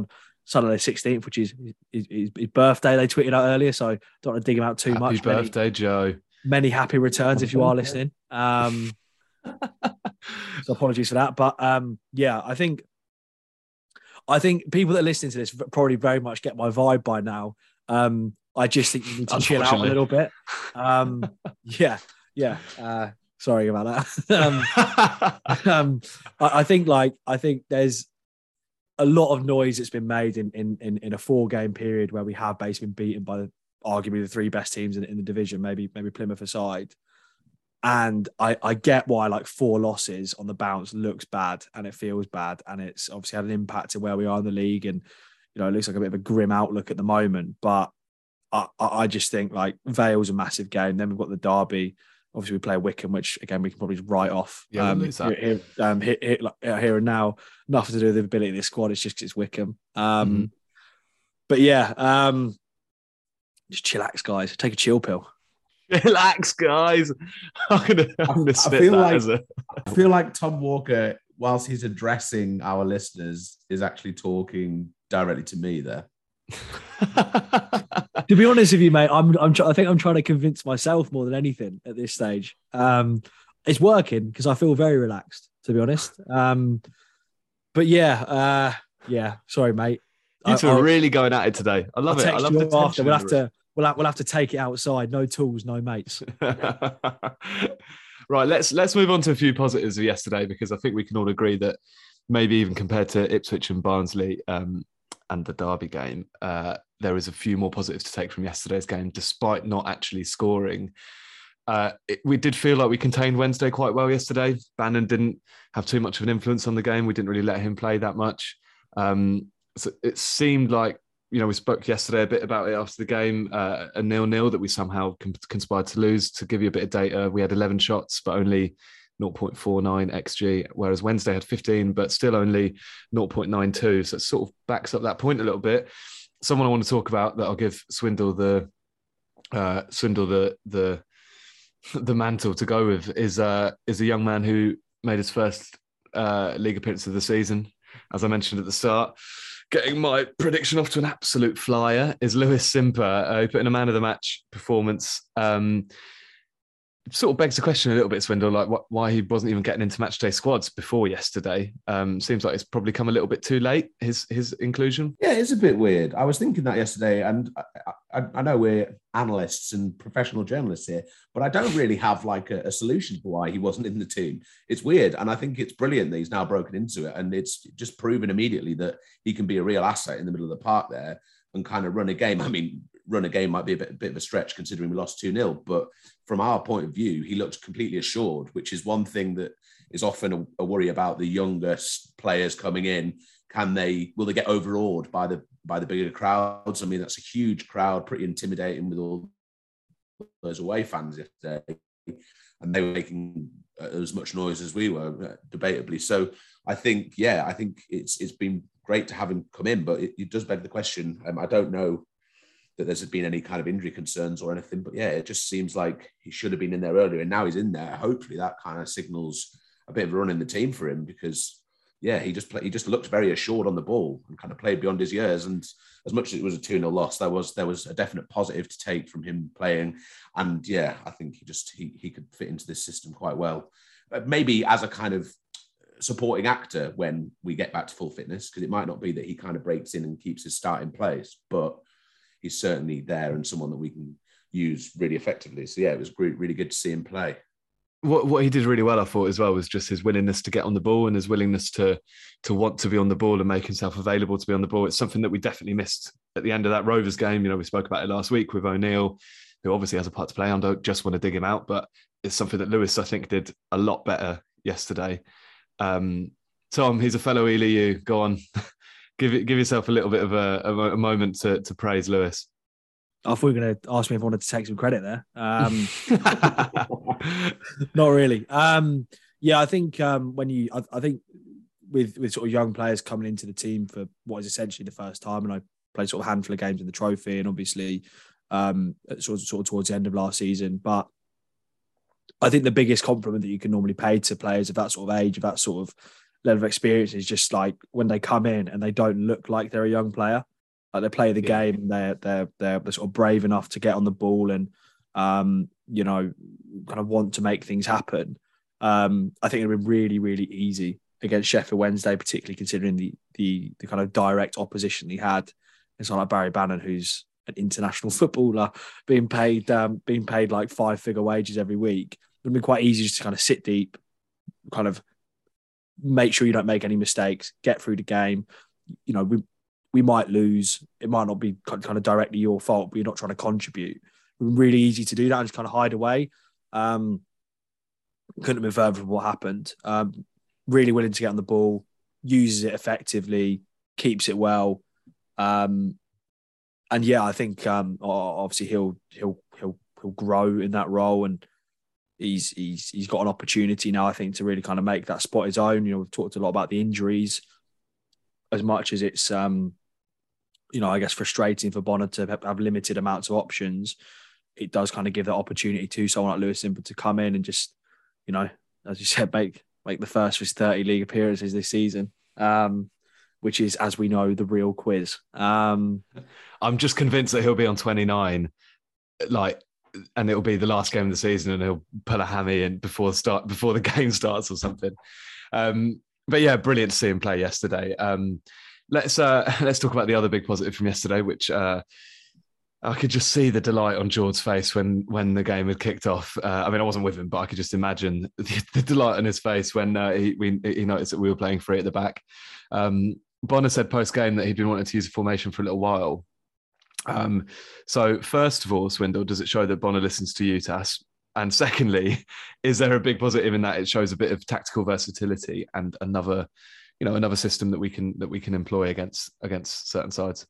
Sunday the sixteenth, which is his, his, his birthday. They tweeted out earlier, so don't want to dig him out too Happy much. Happy birthday, many, Joe. Many happy returns if you are listening. Um, so apologies for that, but um, yeah, I think I think people that are listening to this probably very much get my vibe by now. Um, I just think you need to chill out a little bit. Um, yeah, yeah. Uh, sorry about that. um, um, I, I think like I think there's a lot of noise that's been made in in in, in a four game period where we have basically been beaten by the, arguably the three best teams in, in the division, maybe maybe Plymouth aside. And I, I get why like four losses on the bounce looks bad and it feels bad. And it's obviously had an impact to where we are in the league. And, you know, it looks like a bit of a grim outlook at the moment. But I, I just think like Vale's a massive game. Then we've got the derby. Obviously, we play Wickham, which again, we can probably write off. Yeah, um, we'll lose that. Here, um, here, here, like, here and now. Nothing to do with the ability of this squad. It's just 'cause it's Wickham. Um, mm-hmm. But yeah, um, just chillax, guys. Take a chill pill. Relax, guys. I'm gonna, I'm gonna I feel that like as a... I feel like Tom Walker, whilst he's addressing our listeners, is actually talking directly to me there. To be honest with you, mate, I'm, I'm I think I'm trying to convince myself more than anything at this stage. Um, it's working because I feel very relaxed, to be honest. Um, but yeah, uh, yeah. Sorry, mate. You two I, are I'll, really going at it today. I love I'll it. I text love you the after. tension We'll in have the room. to. We'll have, we'll have to take it outside. No tools, no mates. Right, let's let's move on to a few positives of yesterday because I think we can all agree that maybe even compared to Ipswich and Barnsley um, and the Derby game, uh, there is a few more positives to take from yesterday's game, despite not actually scoring. Uh, it, we did feel like we contained Wednesday quite well yesterday. Bannon didn't have too much of an influence on the game. We didn't really let him play that much. Um, so it seemed like, you know, we spoke yesterday a bit about it after the game, uh, a nil-nil that we somehow conspired to lose. To give you a bit of data, we had eleven shots, but only zero point four nine X G, whereas Wednesday had fifteen, but still only zero point nine two. So it sort of backs up that point a little bit. Someone I want to talk about that I'll give Swindle the uh, Swindle the the the mantle to go with is uh, is a young man who made his first uh, league appearance of the season, as I mentioned at the start. Getting my prediction off to an absolute flyer is Lewis Simper. Uh, he put in a man of the match performance. Um, sort of begs the question a little bit, Swindle, like what, why he wasn't even getting into matchday squads before yesterday. Um, seems like it's probably come a little bit too late, his his inclusion. Yeah, it's a bit weird. I was thinking that yesterday, and I, I, I know we're analysts and professional journalists here, but I don't really have like a, a solution for why he wasn't in the team. It's weird, and I think it's brilliant that he's now broken into it, and it's just proven immediately that he can be a real asset in the middle of the park there and kind of run a game. I mean, run a game might be a bit, a bit of a stretch considering we lost two nil, but from our point of view, he looked completely assured, which is one thing that is often a, a worry about the youngest players coming in. Can they, will they get overawed by the by the bigger crowds? I mean, that's a huge crowd, pretty intimidating with all those away fans yesterday, and they were making as much noise as we were, debatably. So I think, yeah, I think it's it's been great to have him come in, but it, it does beg the question. Um, I don't know that there's been any kind of injury concerns or anything, but yeah, it just seems like he should have been in there earlier, and now he's in there. Hopefully that kind of signals a bit of a run in the team for him, because yeah, he just play, he just looked very assured on the ball and kind of played beyond his years. And as much as it was a two nil loss, there was there was a definite positive to take from him playing. And yeah, I think he just he he could fit into this system quite well. Maybe as a kind of supporting actor when we get back to full fitness, because it might not be that he kind of breaks in and keeps his starting place, but he's certainly there and someone that we can use really effectively. So yeah, it was really good to see him play. What what he did really well, I thought, as well, was just his willingness to get on the ball and his willingness to to want to be on the ball and make himself available to be on the ball. It's something that we definitely missed at the end of that Rovers game. You know, we spoke about it last week with O'Neill, who obviously has a part to play. I don't just want to dig him out, but it's something that Lewis, I think, did a lot better yesterday. Um, Tom, he's a fellow E L U. Go on, give it, give yourself a little bit of a, a, a moment to to praise Lewis. I thought you were going to ask me if I wanted to take some credit there. Um, not really. Um, yeah, I think um, when you, I, I think with with sort of young players coming into the team for what is essentially the first time, and I played sort of a handful of games in the trophy, and obviously um, sort of, sort of towards the end of last season. But I think the biggest compliment that you can normally pay to players of that sort of age, of that sort of level of experience is just like when they come in and they don't look like they're a young player. Like they play the Yeah. game, they're, they're they're they're sort of brave enough to get on the ball and um, you know, kind of want to make things happen. Um, I think it'd been really, really easy against Sheffield Wednesday, particularly considering the the the kind of direct opposition he had. It's not like Barry Bannon, who's an international footballer, being paid um, being paid like five figure wages every week. It'd been quite easy just to kind of sit deep, kind of make sure you don't make any mistakes, get through the game. You know, we we might lose. It might not be kind of directly your fault, but you're not trying to contribute. Really easy to do that and just kind of hide away. Um, couldn't have been further from what happened. Um, really willing to get on the ball, uses it effectively, keeps it well. Um, and yeah, I think um, obviously he'll he'll he'll he'll grow in that role, and he's he's he's got an opportunity now, I think, to really kind of make that spot his own. You know, we've talked a lot about the injuries, as much as it's um, you know, I guess frustrating for Bonner to have, have limited amounts of options. It does kind of give that opportunity to someone like Lewis Simple to come in and just, you know, as you said, make make the first of his thirty league appearances this season, um, which is, as we know, the real quiz. Um, I'm just convinced that he'll be on twenty-nine, like, and it'll be the last game of the season, and he'll pull a hammy and before the start before the game starts or something. Um, but yeah, brilliant to see him play yesterday. Um, let's uh, let's talk about the other big positive from yesterday, which. Uh, I could just see the delight on George's face when when the game had kicked off. Uh, I mean, I wasn't with him, but I could just imagine the, the delight on his face when uh, he we, he noticed that we were playing free at the back. Um, Bonner said post-game that he'd been wanting to use a formation for a little while. Um, so first of all, Swindle, does it show that Bonner listens to you, Tass? And secondly, is there a big positive in that it shows a bit of tactical versatility and another, you know, another system that we can that we can employ against against certain sides?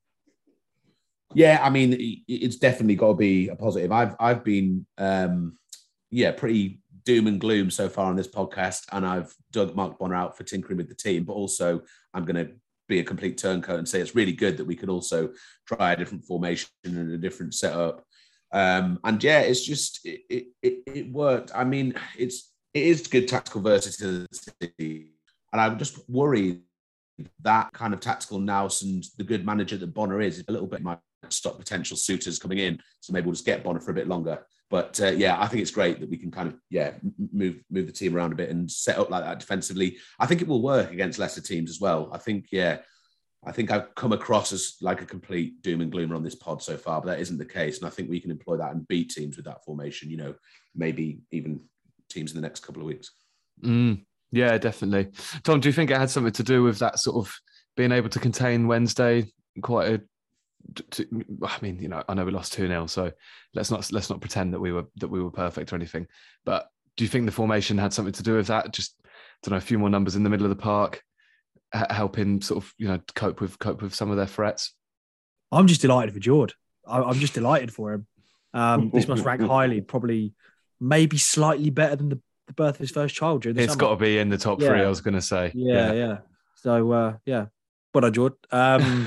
Yeah, I mean, it's definitely got to be a positive. I've I've been, um, yeah, pretty doom and gloom so far on this podcast, and I've dug Mark Bonner out for tinkering with the team. But also, I'm going to be a complete turncoat and say it's really good that we could also try a different formation and a different setup. Um, and yeah, it's just it, it it it worked. I mean, it's it is good tactical versatility, and I'm just worried that kind of tactical nous and the good manager that Bonner is, a little bit might stop potential suitors coming in. So maybe we'll just get Bonner for a bit longer. But uh, yeah, I think it's great that we can kind of, yeah, move move the team around a bit and set up like that defensively. I think it will work against lesser teams as well. I think, yeah, I think I've come across as like a complete doom and gloomer on this pod so far, but that isn't the case. And I think we can employ that and beat teams with that formation, you know, maybe even teams in the next couple of weeks. Mm. Yeah, definitely. Tom, do you think it had something to do with that sort of being able to contain Wednesday quite a to, I mean, you know, I know we lost two nil, so let's not let's not pretend that we were that we were perfect or anything. But do you think the formation had something to do with that? Just, I don't know, a few more numbers in the middle of the park, helping sort of, you know, cope with cope with some of their threats? I'm just delighted for Jord. I'm just delighted for him. Um, this must rank highly, probably maybe slightly better than the, the birth of his first child during the It's summer. got to be in the top yeah. three, I was going to say. Yeah, yeah. yeah. So, uh, yeah. Well done, Jord. Um,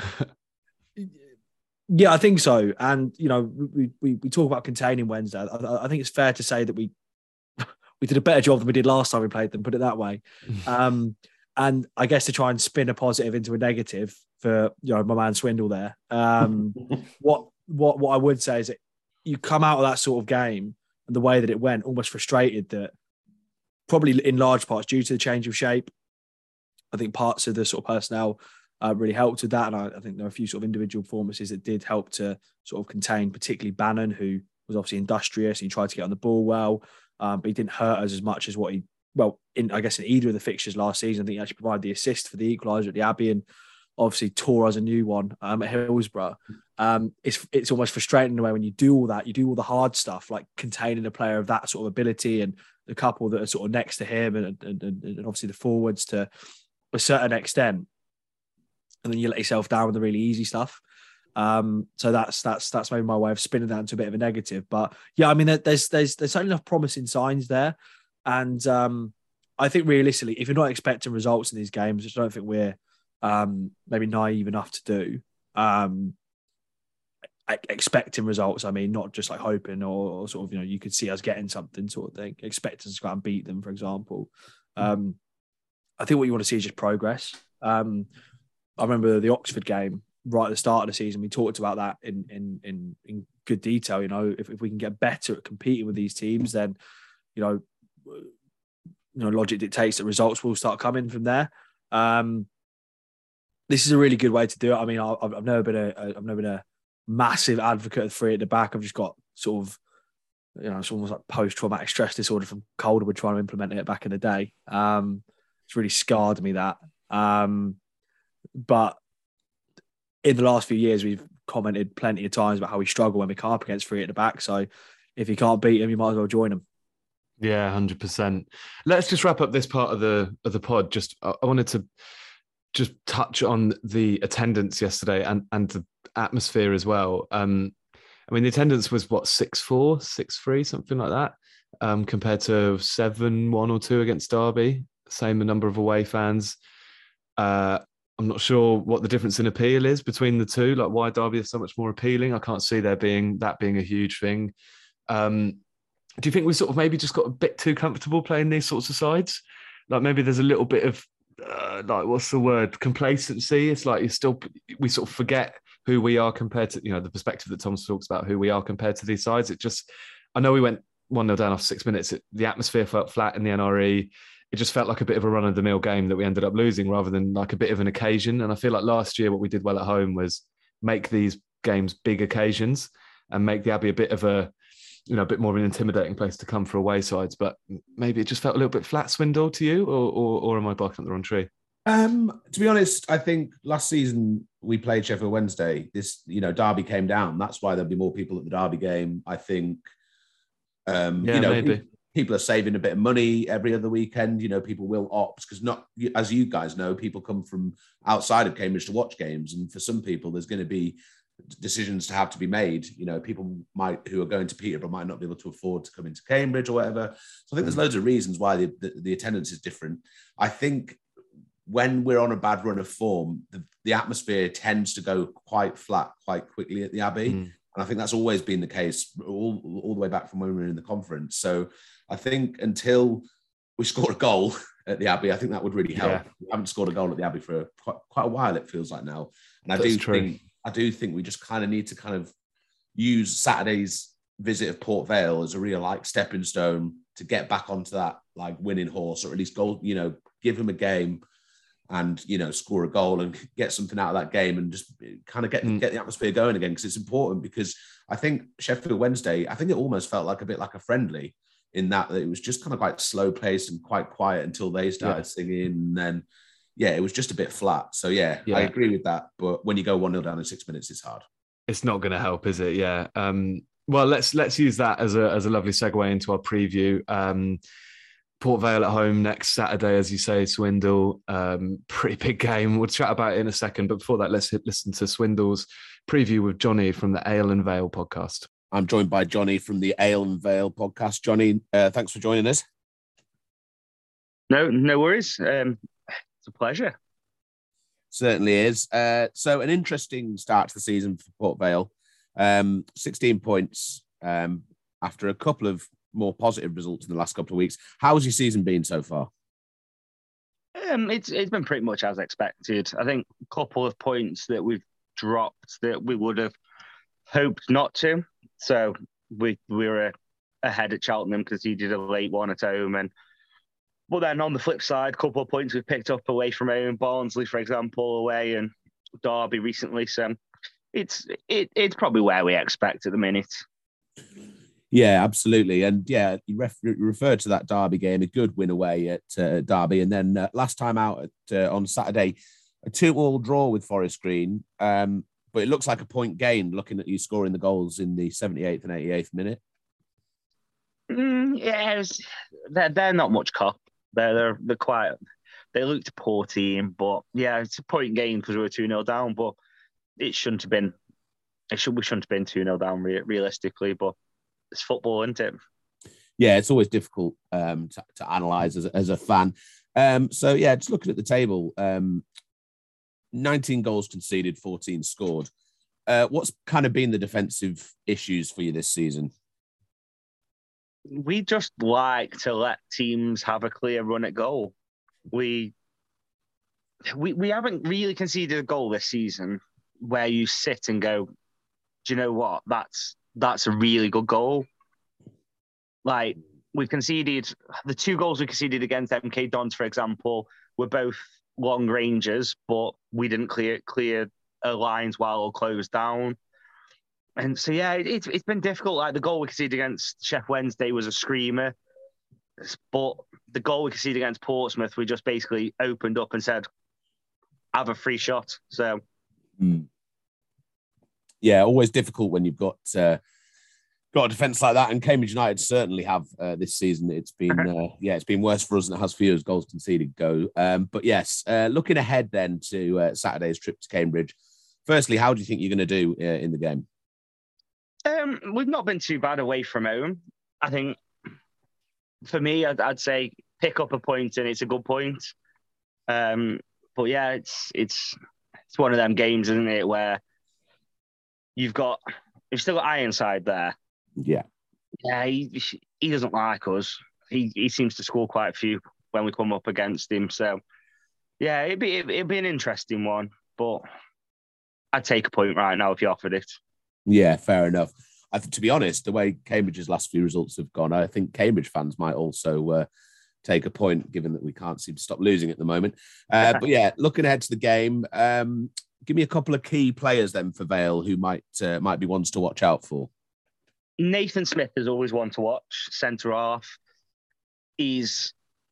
yeah, I think so. And, you know, we, we, we talk about containing Wednesday. I, I think it's fair to say that we we did a better job than we did last time we played them, put it that way. Um, and I guess to try and spin a positive into a negative for, you know, my man Swindle there. Um, what what what I would say is that you come out of that sort of game and the way that it went, almost frustrated that probably in large parts due to the change of shape. I think parts of the sort of personnel uh, really helped with that. And I, I think there are a few sort of individual performances that did help to sort of contain, particularly Bannon, who was obviously industrious. He tried to get on the ball well, um, but he didn't hurt us as much as what he, well, in I guess in either of the fixtures last season. I think he actually provided the assist for the equaliser at the Abbey and obviously tore us a new one um, at Hillsborough. Um, it's it's almost frustrating in a way when you do all that, you do all the hard stuff, like containing a player of that sort of ability and the couple that are sort of next to him and, and, and, and obviously the forwards to a certain extent. And then you let yourself down with the really easy stuff. Um, so that's that's that's maybe my way of spinning that into a bit of a negative. But yeah, I mean, there's there's there's certainly enough promising signs there, and um, I think realistically, if you're not expecting results in these games, which I don't think we're um, maybe naive enough to do, um, expecting results. I mean, not just like hoping or, or sort of, you know, you could see us getting something sort of thing, expecting us to go out and beat them, for example. Um, I think what you want to see is just progress. Um, I remember the Oxford game right at the start of the season. We talked about that in in in, in good detail. You know, if, if we can get better at competing with these teams, then you know, you know, logic dictates that results will start coming from there. Um, this is a really good way to do it. I mean, I've, I've never been a I've never been a massive advocate of three at the back. I've just got sort of, you know, it's almost like post-traumatic stress disorder from Calderwood trying to implement it back in the day. Um, it's really scarred me, that. Um, but in the last few years, we've commented plenty of times about how we struggle when we come up against three at the back. So if you can't beat them, you might as well join them. Yeah, one hundred percent. Let's just wrap up this part of the of the pod. Just I wanted to just touch on the attendance yesterday and, and the atmosphere as well. Um, I mean, the attendance was what, six four, six three, something like that, um, compared to seven one or two against Derby. Same number of away fans. Uh, I'm not sure what the difference in appeal is between the two. Like, why Derby is so much more appealing. I can't see there being that being a huge thing. Um, do you think we sort of maybe just got a bit too comfortable playing these sorts of sides? Like maybe there's a little bit of uh, like, what's the word? Complacency. It's like you still we sort of forget who we are compared to, you know, the perspective that Tom talks about who we are compared to these sides. It just, I know we went one nil down after six minutes. It, the atmosphere felt flat in the N R E. It just felt like a bit of a run-of-the-mill game that we ended up losing rather than like a bit of an occasion. And I feel like last year what we did well at home was make these games big occasions and make the Abbey a bit of a, you know, a bit more of an intimidating place to come for away sides. But maybe it just felt a little bit flat, Swindle, to you, or or, or am I barking up the wrong tree? Um, to be honest, I think last season we played Sheffield Wednesday. This, you know, Derby came down. That's why there'll be more people at the Derby game. I think, um, yeah, you know, maybe. People, people are saving a bit of money every other weekend. You know, people will opt because not, as you guys know, people come from outside of Cambridge to watch games. And for some people, there's going to be decisions to have to be made. You know, people might who are going to Peterborough might not be able to afford to come into Cambridge or whatever. So I think there's loads of reasons why the, the, the attendance is different. I think when we're on a bad run of form, the, the atmosphere tends to go quite flat quite quickly at the Abbey. Mm. And I think that's always been the case all, all the way back from when we were in the conference. So I think until we score a goal at the Abbey, I think that would really help. Yeah. We haven't scored a goal at the Abbey for quite, quite a while, it feels like now. And I that's do true. think I do think we just kind of need to kind of use Saturday's visit of Port Vale as a real like stepping stone to get back onto that like winning horse, or at least goal, you know, give him a game and, you know, score a goal and get something out of that game and just kind of get, mm. get the atmosphere going again. Because it's important, because I think Sheffield Wednesday, I think it almost felt like a bit like a friendly in that it was just kind of quite slow paced and quite quiet until they started yeah. singing. And then, yeah, it was just a bit flat. So, yeah, yeah. I agree with that. But when you go one nil down in six minutes, it's hard. It's not going to help, is it? Yeah. Um, well, let's let's use that as a as a lovely segue into our preview. Um, Port Vale at home next Saturday, as you say, Swindle. Um, pretty big game. We'll chat about it in a second. But before that, let's hit, listen to Swindle's preview with Johnny from the Ale and Vale podcast. I'm joined by Johnny from the Ale and Vale podcast. Johnny, uh, thanks for joining us. No, no worries. Um, it's a pleasure. Certainly is. Uh, so an interesting start to the season for Port Vale. Um, sixteen points um, after a couple of more positive results in the last couple of weeks. How's your season been so far? Um, it's it's been pretty much as expected. I think a couple of points that we've dropped that we would have hoped not to. So we we were ahead at Cheltenham because he did a late one at home, and but then on the flip side, a couple of points we've picked up away from home, Barnsley, for example, away, and Derby recently. So it's it it's probably where we expect at the minute. Yeah, absolutely. And yeah, you, ref- you referred to that Derby game, a good win away at uh, Derby. And then uh, last time out at, uh, on Saturday, a two-all draw with Forest Green. Um, but it looks like a point gain looking at you scoring the goals in the seventy-eighth and eighty-eighth minute. Mm, yeah, it was, they're, they're not much cup. They're, they're, they're quite, they looked a poor team. But yeah, it's a point gain because we were two nil down. But it shouldn't have been, it should, we shouldn't have been two nil down re- realistically. But it's football, isn't it? Yeah, it's always difficult um, to, to analyse as, as a fan. Um, so, yeah, just looking at the table, um, nineteen goals conceded, fourteen scored. Uh, what's kind of been the defensive issues for you this season? We just like to let teams have a clear run at goal. We we, we haven't really conceded a goal this season where you sit and go, do you know what? That's that's a really good goal. Like, we've conceded, the two goals we conceded against M K Dons, for example, were both long ranges, but we didn't clear clear uh, lines while all closed down. And so, yeah, it, it's it's been difficult. Like, the goal we conceded against Sheff Wednesday was a screamer, but the goal we conceded against Portsmouth, we just basically opened up and said, have a free shot. So, mm. yeah, always difficult when you've got uh, got a defence like that. And Cambridge United certainly have uh, this season. It's been uh, yeah, it's been worse for us than it has for you as goals conceded go. Um, but yes, uh, looking ahead then to uh, Saturday's trip to Cambridge. Firstly, how do you think you're going to do uh, in the game? Um, we've not been too bad away from home. I think for me, I'd, I'd say pick up a point, and it's a good point. Um, but yeah, it's it's it's one of them games, isn't it, where you've got you've still got Ironside there. Yeah, yeah, he he doesn't like us. He he seems to score quite a few when we come up against him. So yeah, it'd be it'd be an interesting one. But I'd take a point right now if you offered it. Yeah, fair enough. I th- to be honest, the way Cambridge's last few results have gone, I think Cambridge fans might also uh, take a point, given that we can't seem to stop losing at the moment. Uh, but yeah, looking ahead to the game, um, give me a couple of key players then for Vale who might uh, might be ones to watch out for. Nathan Smith is always one to watch, centre half. He's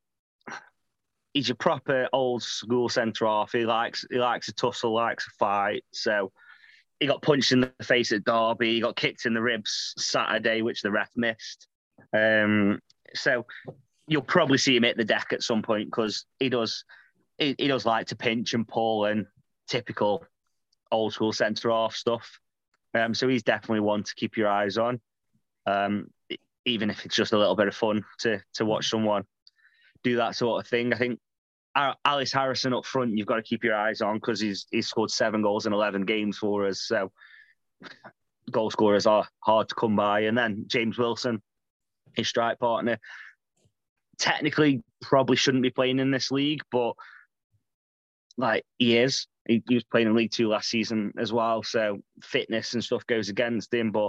he's a proper old school centre half. He likes he likes a tussle, likes a fight. So he got punched in the face at Derby. He got kicked in the ribs Saturday, which the ref missed. Um, so you'll probably see him hit the deck at some point because he does he, he does like to pinch and pull and typical old school centre half stuff. Um, so he's definitely one to keep your eyes on, um, even if it's just a little bit of fun to to watch someone do that sort of thing. I think Alice Harrison up front, you've got to keep your eyes on because he's he's scored seven goals in eleven games for us. So goal scorers are hard to come by. And then James Wilson, his strike partner, technically probably shouldn't be playing in this league, but like he is. He, he was playing in League Two last season as well. So fitness and stuff goes against him. But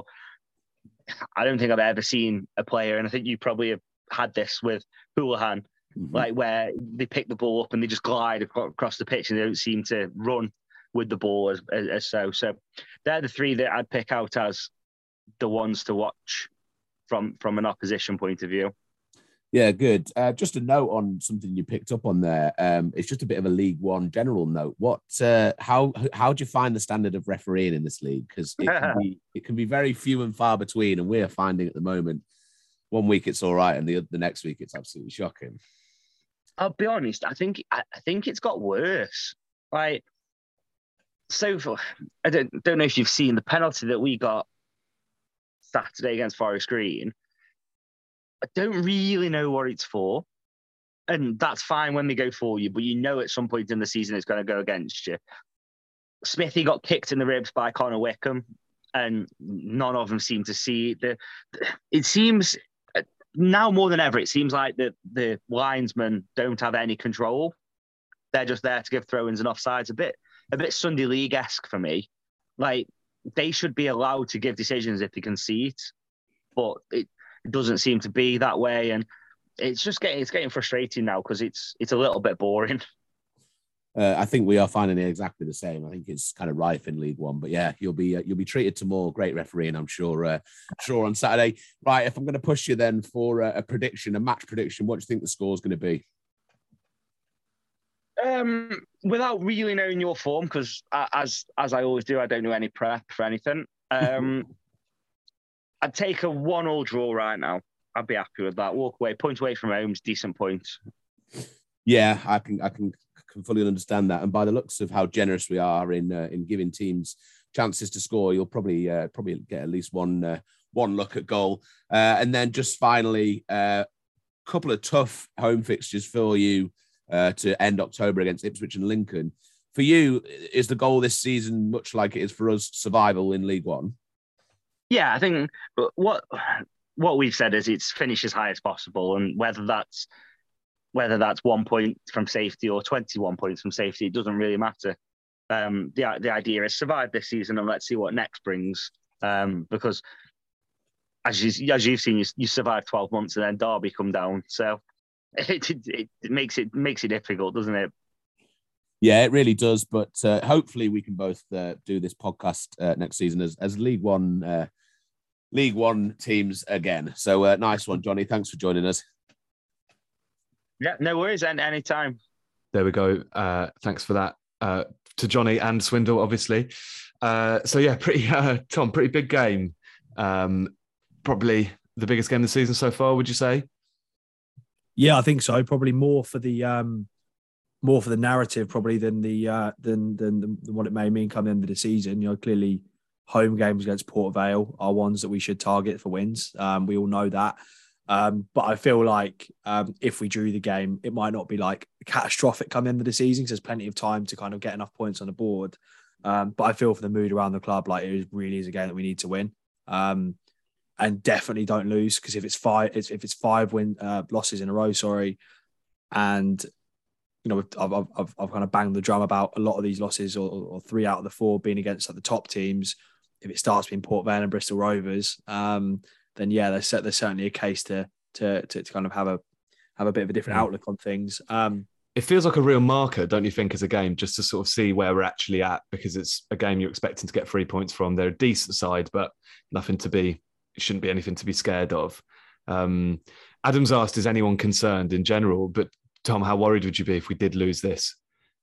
I don't think I've ever seen a player, and I think you probably have had this with Houlihan, mm-hmm. like where they pick the ball up and they just glide across the pitch and they don't seem to run with the ball as, as, as so. So they're the three that I'd pick out as the ones to watch from, from an opposition point of view. Yeah, good. Uh, just a note on something you picked up on there. Um, it's just a bit of a League One general note. What, uh, how, how do you find the standard of refereeing in this league? Because it can be, it can be very few and far between, and we're finding at the moment, one week it's all right, and the the next week it's absolutely shocking. I'll be honest. I think I, I think it's got worse. Like, so for, I don't don't know if you've seen the penalty that we got Saturday against Forest Green. I don't really know what it's for. And that's fine when they go for you, but you know at some point in the season it's going to go against you. Smithy got kicked in the ribs by Connor Wickham, and none of them seem to see it. The, it seems, now more than ever, it seems like the, the linesmen don't have any control. They're just there to give throw-ins and offsides. A bit, a bit Sunday League-esque for me. Like, they should be allowed to give decisions if they can see it, but it doesn't seem to be that way, and it's just getting it's getting frustrating now because it's it's a little bit boring. Uh, I think we are finding it exactly the same. I think it's kind of rife in League One, but yeah, you'll be uh, you'll be treated to more great refereeing, I'm sure. Uh, sure on Saturday, right? If I'm going to push you then for a, a prediction, a match prediction, what do you think the score is going to be? Um, without really knowing your form, because as as I always do, I don't do any prep for anything. Um. I'd take a one-all draw right now. I'd be happy with that. Walk away, point away from home's decent points. Yeah, I can, I can, can fully understand that. And by the looks of how generous we are in uh, in giving teams chances to score, you'll probably uh, probably get at least one uh, one look at goal. Uh, and then just finally, a uh, couple of tough home fixtures for you uh, to end October against Ipswich and Lincoln. For you, is the goal this season much like it is for us, survival in League One? Yeah, I think what what we've said is it's finish as high as possible, and whether that's whether that's one point from safety or twenty-one points from safety, it doesn't really matter. Um, the the idea is survive this season and let's see what next brings. Um, because as you as you've seen, you, you survive twelve months and then Derby come down, so it, it it makes it makes it difficult, doesn't it? Yeah, it really does. But uh, hopefully, we can both uh, do this podcast uh, next season as as League One uh, League One teams again. So uh, nice one, Johnny. Thanks for joining us. Yeah, no worries. And anytime. There we go. Uh, thanks for that uh, to Johnny and Swindle, obviously. Uh, so yeah, pretty uh, Tom, pretty big game. Um, probably the biggest game of the season so far. Would you say? Yeah, I think so. Probably more for the um, more for the narrative, probably than the uh, than, than than what it may mean come the end of the season. You know, clearly home games against Port Vale are ones that we should target for wins. Um, we all know that. Um, but I feel like um, if we drew the game, it might not be like catastrophic come the end of the season because there's plenty of time to kind of get enough points on the board. Um, but I feel for the mood around the club, like it really is a game that we need to win. Um, and definitely don't lose because if it's five, if it's five win uh, losses in a row, sorry, and you know I've, I've I've I've kind of banged the drum about a lot of these losses, or, or three out of the four being against like, the top teams. If it starts being Port Vale and Bristol Rovers, um, then yeah, there's there's certainly a case to to to, to kind of have a have a bit of a different outlook on things. Um, it feels like a real marker, don't you think, as a game, just to sort of see where we're actually at, because it's a game you're expecting to get three points from. They're a decent side, but nothing to be, it shouldn't be anything to be scared of. Um, Adam's asked, is anyone concerned in general? But Tom, how worried would you be if we did lose this?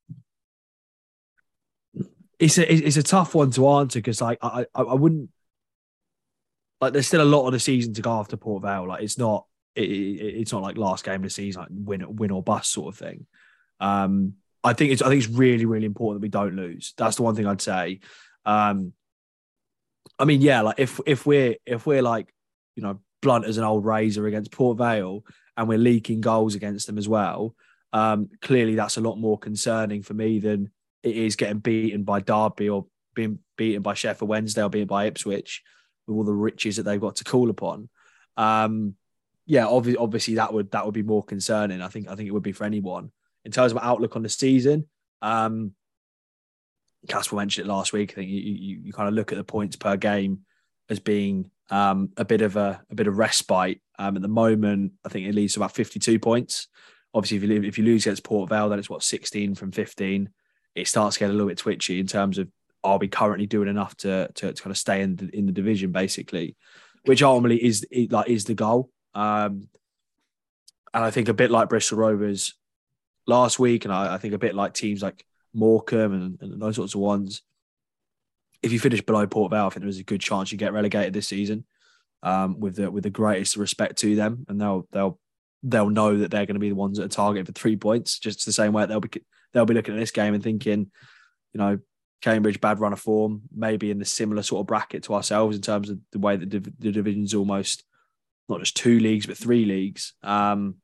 It's a it's a tough one to answer because like I I, I wouldn't like there's still a lot of the season to go after Port Vale. Like it's not it, it, it's not like last game of the season, like win win or bust sort of thing. Um, I think it's I think it's really really important that we don't lose. That's the one thing I'd say. Um, I mean, yeah, like if if we're if we're like you know blunt as an old razor against Port Vale and we're leaking goals against them as well, um, clearly that's a lot more concerning for me than it is getting beaten by Derby or being beaten by Sheffield Wednesday or being by Ipswich with all the riches that they've got to call upon. Um, yeah, obviously, obviously that would that would be more concerning. I think I think it would be for anyone. In terms of outlook on the season, um, Casper mentioned it last week. I think you, you, you kind of look at the points per game as being um, a bit of a, a bit of respite. Um, at the moment, I think it leads to about fifty-two points. Obviously, if you if you lose against Port Vale, then it's what sixteen from fifteen. It starts to get a little bit twitchy in terms of are we currently doing enough to to, to kind of stay in the, in the division, basically, which ultimately is like is the goal. Um, and I think a bit like Bristol Rovers last week, and I, I think a bit like teams like Morecambe and, and those sorts of ones. If you finish below Port Vale, I think there's a good chance you get relegated this season. Um, with the with the greatest respect to them, and they'll they'll they'll know that they're going to be the ones that are targeted for three points, just the same way they'll be they'll be looking at this game and thinking, you know, Cambridge bad run of form, maybe in the similar sort of bracket to ourselves in terms of the way that div- the division's almost not just two leagues but three leagues. Um,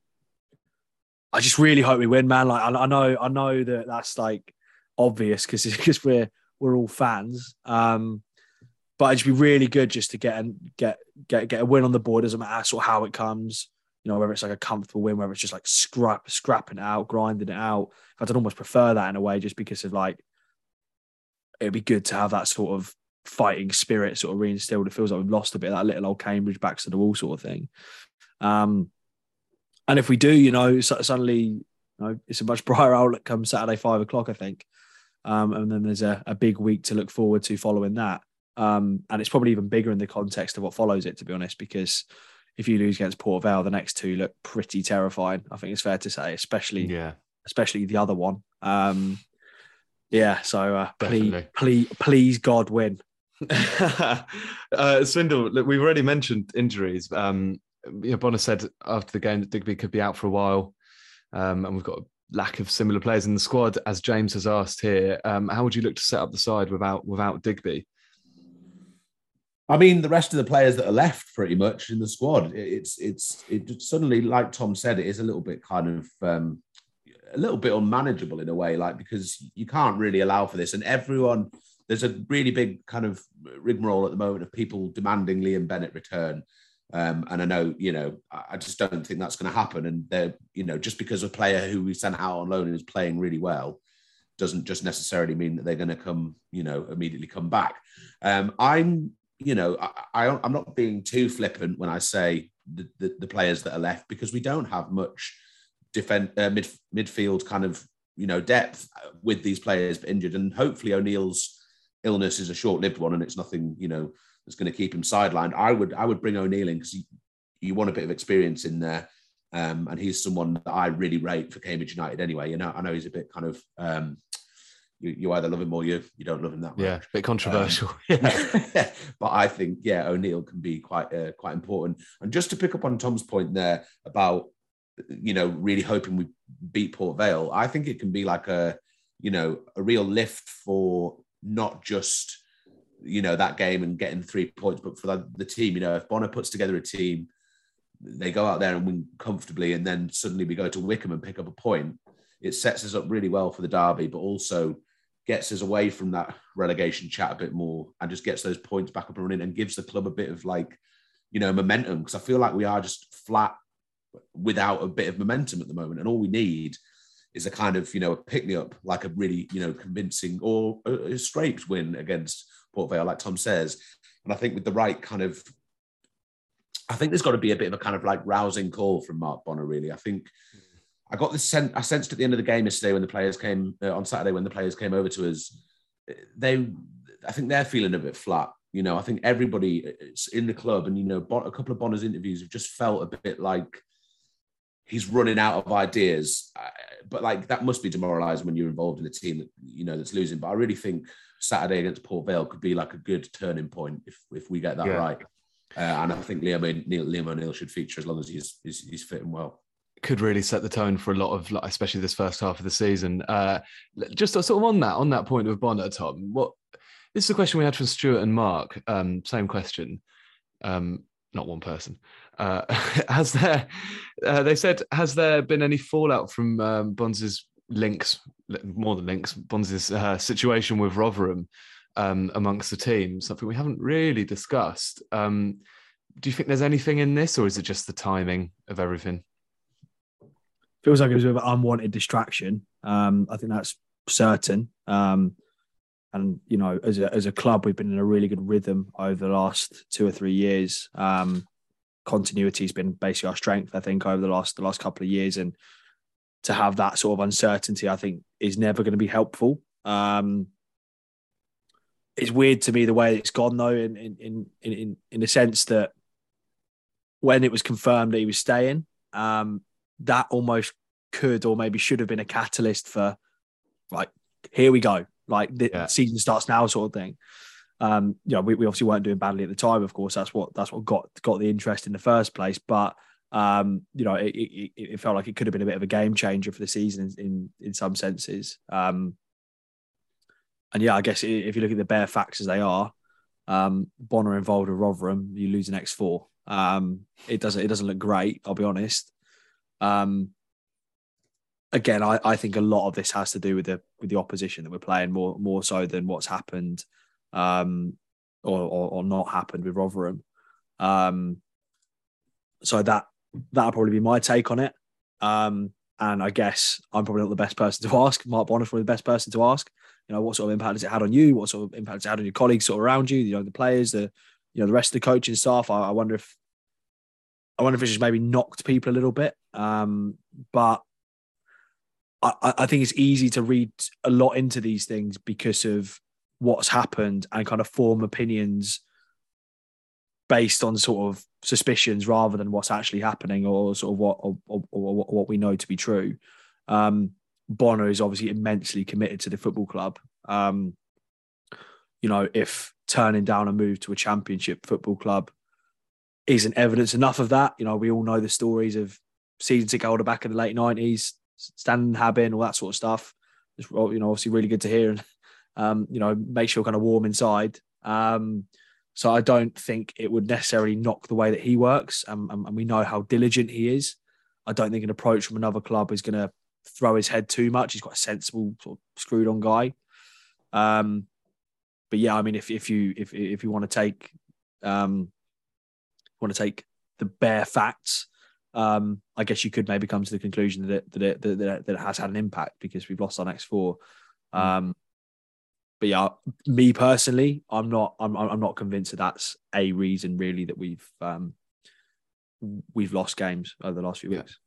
I just really hope we win, man. Like I, I know, I know that that's like obvious because because we're we're all fans. Um, but it'd be really good just to get and get get get a win on the board. Doesn't matter sort of how it comes. You know, whether it's like a comfortable win, whether it's just like scrap scrapping it out, grinding it out. I'd almost prefer that in a way, just because of like it'd be good to have that sort of fighting spirit sort of reinstilled. It feels like we've lost a bit of that little old Cambridge backs to the wall sort of thing. Um, and if we do, you know, suddenly, you know, it's a much brighter outlook come Saturday, five o'clock, I think. Um, and then there's a, a big week to look forward to following that. Um, and it's probably even bigger in the context of what follows it, to be honest, because if you lose against Port Vale, the next two look pretty terrifying. I think it's fair to say, especially, yeah. especially the other one. Um, yeah. So uh, please, please, please, God win. uh, Swindle, look, we've already mentioned injuries. Um, you know, Bonner said after the game that Digby could be out for a while, um, and we've got a lack of similar players in the squad, as James has asked here. Um, how would you look to set up the side without without Digby? I mean, the rest of the players that are left, pretty much in the squad, it's it's it suddenly, like Tom said, it is a little bit kind of um, a little bit unmanageable in a way, like because you can't really allow for this, and everyone. There's a really big kind of rigmarole at the moment of people demanding Liam Bennett return. Um, and I know, you know, I just don't think that's going to happen. And they're, you know, just because a player who we sent out on loan and is playing really well doesn't just necessarily mean that they're going to come, you know, immediately come back. Um, I'm, you know, I, I, I'm not being too flippant when I say the, the, the players that are left, because we don't have much defend uh, mid, midfield kind of, you know, depth with these players injured. And hopefully O'Neill's illness is a short-lived one and it's nothing, you know, that's going to keep him sidelined. I would I would bring O'Neill in because you want a bit of experience in there. Um, and he's someone that I really rate for Cambridge United anyway. You know, I know he's a bit kind of, um, you, you either love him or you you don't love him that much. Yeah, a bit controversial. Um, yeah. But I think, yeah, O'Neill can be quite uh, quite important. And just to pick up on Tom's point there about, you know, really hoping we beat Port Vale, I think it can be like a, you know, a real lift for not just, you know, that game and getting three points, but for the, the team. You know, if Bonner puts together a team, they go out there and win comfortably, and then suddenly we go to Wickham and pick up a point, it sets us up really well for the derby, but also gets us away from that relegation chat a bit more and just gets those points back up and running and gives the club a bit of, like, you know, momentum, because I feel like we are just flat without a bit of momentum at the moment, and all we need is a kind of, you know, a pick-me-up, like a really, you know, convincing or a, a scraped win against Port Vale, like Tom says. And I think with the right kind of, I think there's got to be a bit of a kind of like rousing call from Mark Bonner, really. I think I got this sense, I sensed at the end of the game yesterday when the players came, uh, on Saturday when the players came over to us, they, I think they're feeling a bit flat. You know, I think everybody in the club, and, you know, a couple of Bonner's interviews have just felt a bit like he's running out of ideas. But like, that must be demoralising when you're involved in a team that, you know, that's losing. But I really think Saturday against Port Vale could be like a good turning point if if we get that yeah. right. Uh, and I think Liam O'Neill, Liam O'Neill should feature as long as he's, he's he's fitting well. Could really set the tone for a lot of, especially this first half of the season. Uh, just sort of on that on that point with Bonner, Tom. What this is a question we had from Stuart and Mark. Um, same question, um, not one person. Uh, has there? Uh, they said, has there been any fallout from um, Bonz's links, more than links, Bonz's uh, situation with Rotherham um, amongst the team? Something we haven't really discussed. Um, do you think there's anything in this, or is it just the timing of everything? Feels like it was an unwanted distraction. Um, I think that's certain. Um, and, you know, as a as a club, we've been in a really good rhythm over the last two or three years. Um, continuity has been basically our strength, I think, over the last the last couple of years. And to have that sort of uncertainty, I think, is never going to be helpful. Um, it's weird to me the way it's gone, though, in in in in in the sense that when it was confirmed that he was staying, um, that almost could or maybe should have been a catalyst for, like, here we go, like the yeah. season starts now, sort of thing. Um, you know, we, we obviously weren't doing badly at the time. Of course, that's what that's what got got the interest in the first place. But um, you know, it, it, it felt like it could have been a bit of a game changer for the season in in, in some senses. Um, and yeah, I guess if you look at the bare facts as they are, um, Bonner involved with Rotherham, you lose an X four. Um, it doesn't it doesn't look great, I'll be honest. Um, again, I, I think a lot of this has to do with the with the opposition that we're playing more more so than what's happened um, or, or or not happened with Rotherham. Um, so that that'll probably be my take on it. Um, and I guess I'm probably not the best person to ask. Mark Bonner's probably the best person to ask. You know, what sort of impact has it had on you? What sort of impact has it had on your colleagues sort of around you? You know, the players, the you know, the rest of the coaching staff. I, I wonder if I wonder if it's just maybe knocked people a little bit. Um, but I, I think it's easy to read a lot into these things because of what's happened and kind of form opinions based on sort of suspicions rather than what's actually happening or sort of what or, or, or what we know to be true. Um, Bonner is obviously immensely committed to the football club. Um, you know, if turning down a move to a championship football club isn't evidence enough of that, you know, we all know the stories of season ticket holder back in the late nineties, Stan Habin, all that sort of stuff. It's, you know, obviously really good to hear and, um, you know, makes you kind of warm inside. Um, so I don't think it would necessarily knock the way that he works. Um, and, and we know how diligent he is. I don't think an approach from another club is going to throw his head too much. He's quite a sensible, sort of screwed on guy. Um, but yeah, I mean, if if you if if you want to take um, want to take the bare facts, um, I guess you could maybe come to the conclusion that it that it, that it, that it has had an impact because we've lost our next four. Mm. Um, but yeah, me personally, I'm not I'm I'm not convinced that that's a reason really that we've um, we've lost games over the last few Yeah. weeks.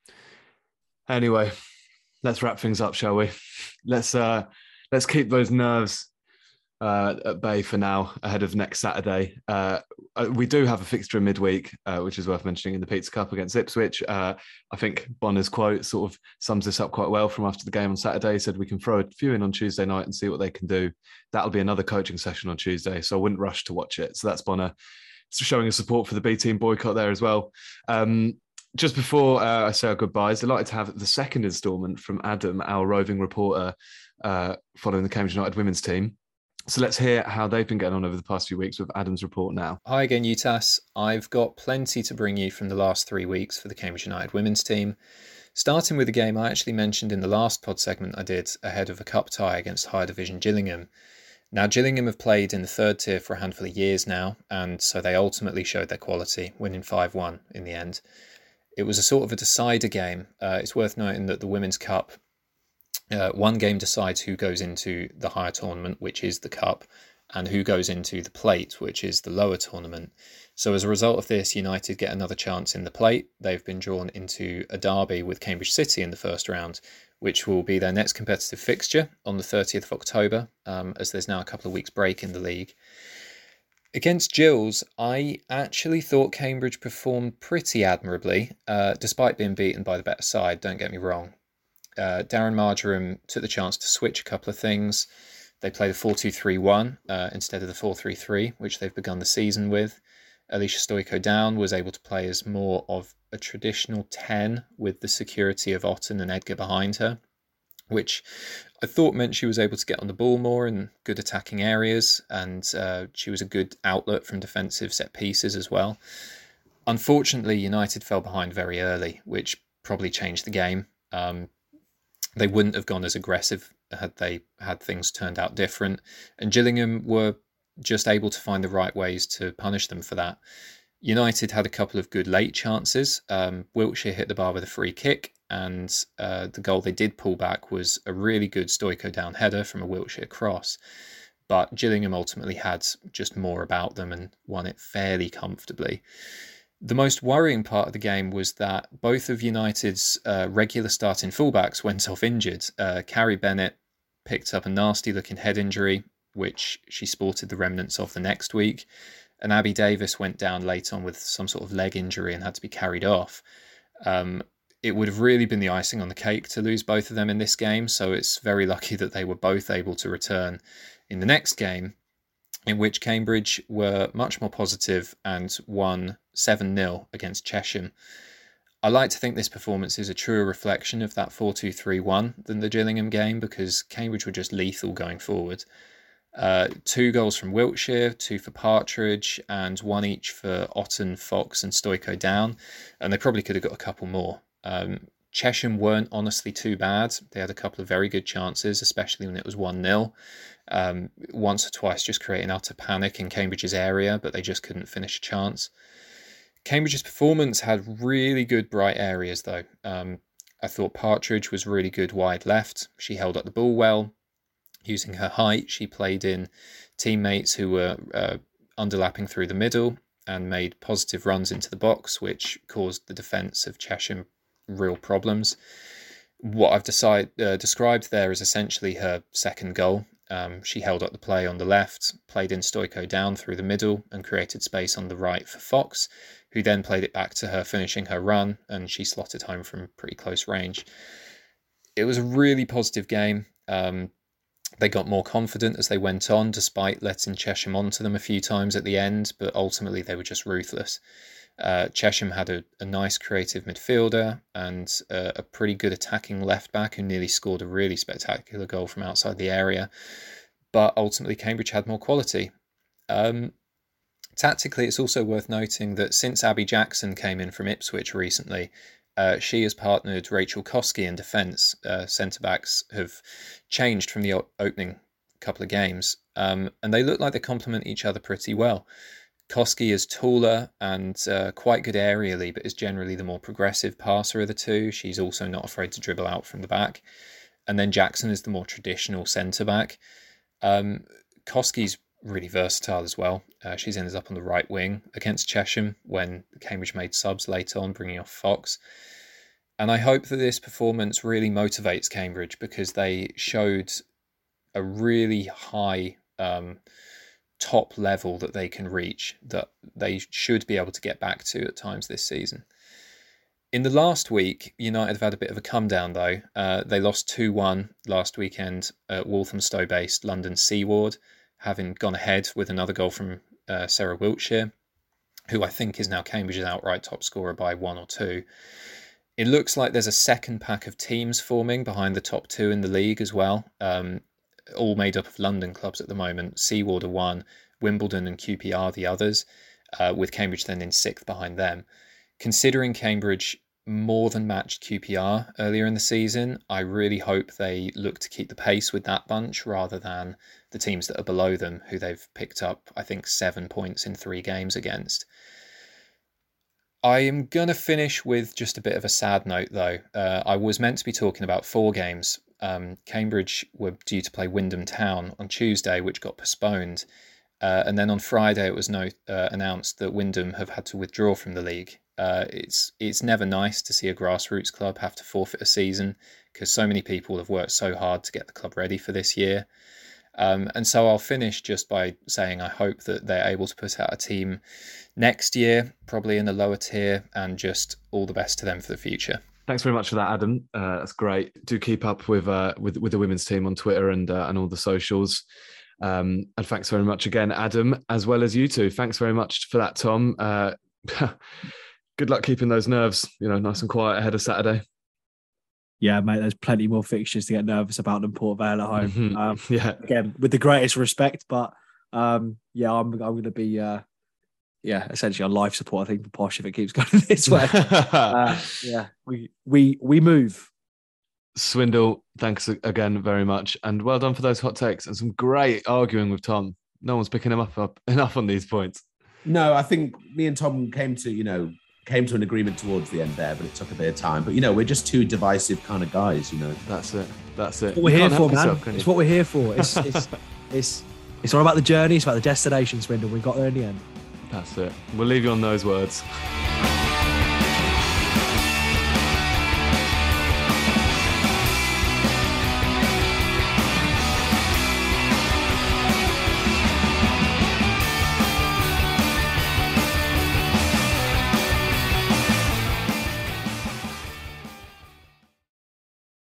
Anyway, let's wrap things up, shall we? Let's uh, let's keep those nerves uh, at bay for now ahead of next Saturday. Uh, we do have a fixture in midweek, uh, which is worth mentioning in the Pizza Cup against Ipswich. Uh, I think Bonner's quote sort of sums this up quite well from after the game on Saturday. He said we can throw a few in on Tuesday night and see what they can do. That'll be another coaching session on Tuesday, so I wouldn't rush to watch it. So that's Bonner showing his support for the B team boycott there as well. Um, just before uh, I say our goodbyes, delighted to have the second instalment from Adam, our roving reporter, uh, following the Cambridge United women's team. So let's hear how they've been getting on over the past few weeks with Adam's report now. Hi again, UTAS. I've got plenty to bring you from the last three weeks for the Cambridge United women's team. Starting with a game I actually mentioned in the last pod segment I did ahead of a cup tie against higher division Gillingham. Now, Gillingham have played in the third tier for a handful of years now, and so they ultimately showed their quality, winning five one in the end. It was a sort of a decider game. Uh, it's worth noting that the Women's Cup, uh, one game decides who goes into the higher tournament, which is the Cup, and who goes into the Plate, which is the lower tournament. So as a result of this, United get another chance in the Plate. They've been drawn into a derby with Cambridge City in the first round, which will be their next competitive fixture on the thirtieth of October, um, as there's now a couple of weeks break in the league. Against Gills, I actually thought Cambridge performed pretty admirably, uh, despite being beaten by the better side, don't get me wrong. Uh, Darren Marjoram took the chance to switch a couple of things. They played a four two three one uh, instead of the four three three, which they've begun the season with. Alicia Stoico-Down was able to play as more of a traditional ten with the security of Otten and Edgar behind her, which I thought meant she was able to get on the ball more in good attacking areas, and uh, she was a good outlet from defensive set pieces as well. Unfortunately, United fell behind very early, which probably changed the game. Um, they wouldn't have gone as aggressive had they had things turned out different, and Gillingham were just able to find the right ways to punish them for that. United had a couple of good late chances. Um, Wiltshire hit the bar with a free kick, and uh, the goal they did pull back was a really good Stoico-Down header from a Wiltshire cross. But Gillingham ultimately had just more about them and won it fairly comfortably. The most worrying part of the game was that both of United's uh, regular starting fullbacks went off injured. Uh, Carrie Bennett picked up a nasty-looking head injury, which she sported the remnants of the next week. And Abby Davis went down late on with some sort of leg injury and had to be carried off. Um, it would have really been the icing on the cake to lose both of them in this game, so it's very lucky that they were both able to return in the next game, in which Cambridge were much more positive and won seven nil against Chesham. I like to think this performance is a truer reflection of that four two three one than the Gillingham game, because Cambridge were just lethal going forward. Uh, two goals from Wiltshire, two for Partridge, and one each for Otten, Fox and Stoico-Down, and they probably could have got a couple more. Um, Chesham weren't honestly too bad. They had a couple of very good chances, especially when it was one nil. Um, once or twice just creating utter panic in Cambridge's area, but they just couldn't finish a chance. Cambridge's performance had really good bright areas though. Um, I thought Partridge was really good wide left. She held up the ball well. Using her height, she played in teammates who were uh, underlapping through the middle and made positive runs into the box, which caused the defence of Chesham real problems. What I've decide, uh, described there is essentially her second goal. Um, she held up the play on the left, played in Stoico-Down through the middle and created space on the right for Fox, who then played it back to her, finishing her run, and she slotted home from pretty close range. It was a really positive game. Um, They got more confident as they went on, despite letting Chesham onto them a few times at the end, but ultimately they were just ruthless. Uh, Chesham had a, a nice creative midfielder and uh, a pretty good attacking left-back who nearly scored a really spectacular goal from outside the area, but ultimately Cambridge had more quality. Um, tactically, it's also worth noting that since Abby Jackson came in from Ipswich recently, Uh, she has partnered Rachel Koski in defence. Uh, centre-backs have changed from the o- opening couple of games, um, and they look like they complement each other pretty well. Koski is taller and uh, quite good aerially, but is generally the more progressive passer of the two. She's also not afraid to dribble out from the back. And then Jackson is the more traditional centre-back. Um, Koski's really versatile as well. Uh, she's ended up on the right wing against Chesham when Cambridge made subs late on, bringing off Fox. And I hope that this performance really motivates Cambridge, because they showed a really high um, top level that they can reach, that they should be able to get back to at times this season. In the last week, United have had a bit of a come down though. Uh, they lost two one last weekend at Walthamstow-based London Seaward, having gone ahead with another goal from uh, Sarah Wiltshire, who I think is now Cambridge's outright top scorer by one or two. It looks like there's a second pack of teams forming behind the top two in the league as well, um, all made up of London clubs at the moment. Seaward are one, Wimbledon and Q P R the others, uh, with Cambridge then in sixth behind them. Considering Cambridge more than matched Q P R earlier in the season, I really hope they look to keep the pace with that bunch rather than the teams that are below them, who they've picked up, I think, seven points in three games against. I am going to finish with just a bit of a sad note, though. Uh, I was meant to be talking about four games. Um, Cambridge were due to play Wyndham Town on Tuesday, which got postponed. Uh, and then on Friday, it was no, uh, announced that Wyndham have had to withdraw from the league. Uh, it's it's never nice to see a grassroots club have to forfeit a season, because so many people have worked so hard to get the club ready for this year. Um, and so I'll finish just by saying I hope that they're able to put out a team next year, probably in the lower tier, and just all the best to them for the future. Thanks very much for that, Adam. Uh, that's great. Do keep up with uh, with with the women's team on Twitter and uh, and all the socials. Um, and thanks very much again, Adam, as well as you two. Thanks very much for that, Tom. Uh, good luck keeping those nerves, you know, nice and quiet ahead of Saturday. Yeah, mate, there's plenty more fixtures to get nervous about than Port Vale at home. Mm-hmm. Um, yeah. Again, with the greatest respect, but um, yeah, I'm I'm going to be uh, yeah, essentially on life support, I think, for Posh if it keeps going this way. uh, yeah, we we we move. Swindle, thanks again very much, and well done for those hot takes and some great arguing with Tom. No one's picking him up, up enough on these points. No, I think me and Tom came to, you know, came to an agreement towards the end there, but it took a bit of time. But, you know, we're just two divisive kind of guys, you know. That's it. That's it. What we're You here can't for, help man. yourself, can you? It's what we're here for. It's, it's, it's, it's all about the journey. It's about the destination, Swindle. We got there in the end. That's it. We'll leave you on those words.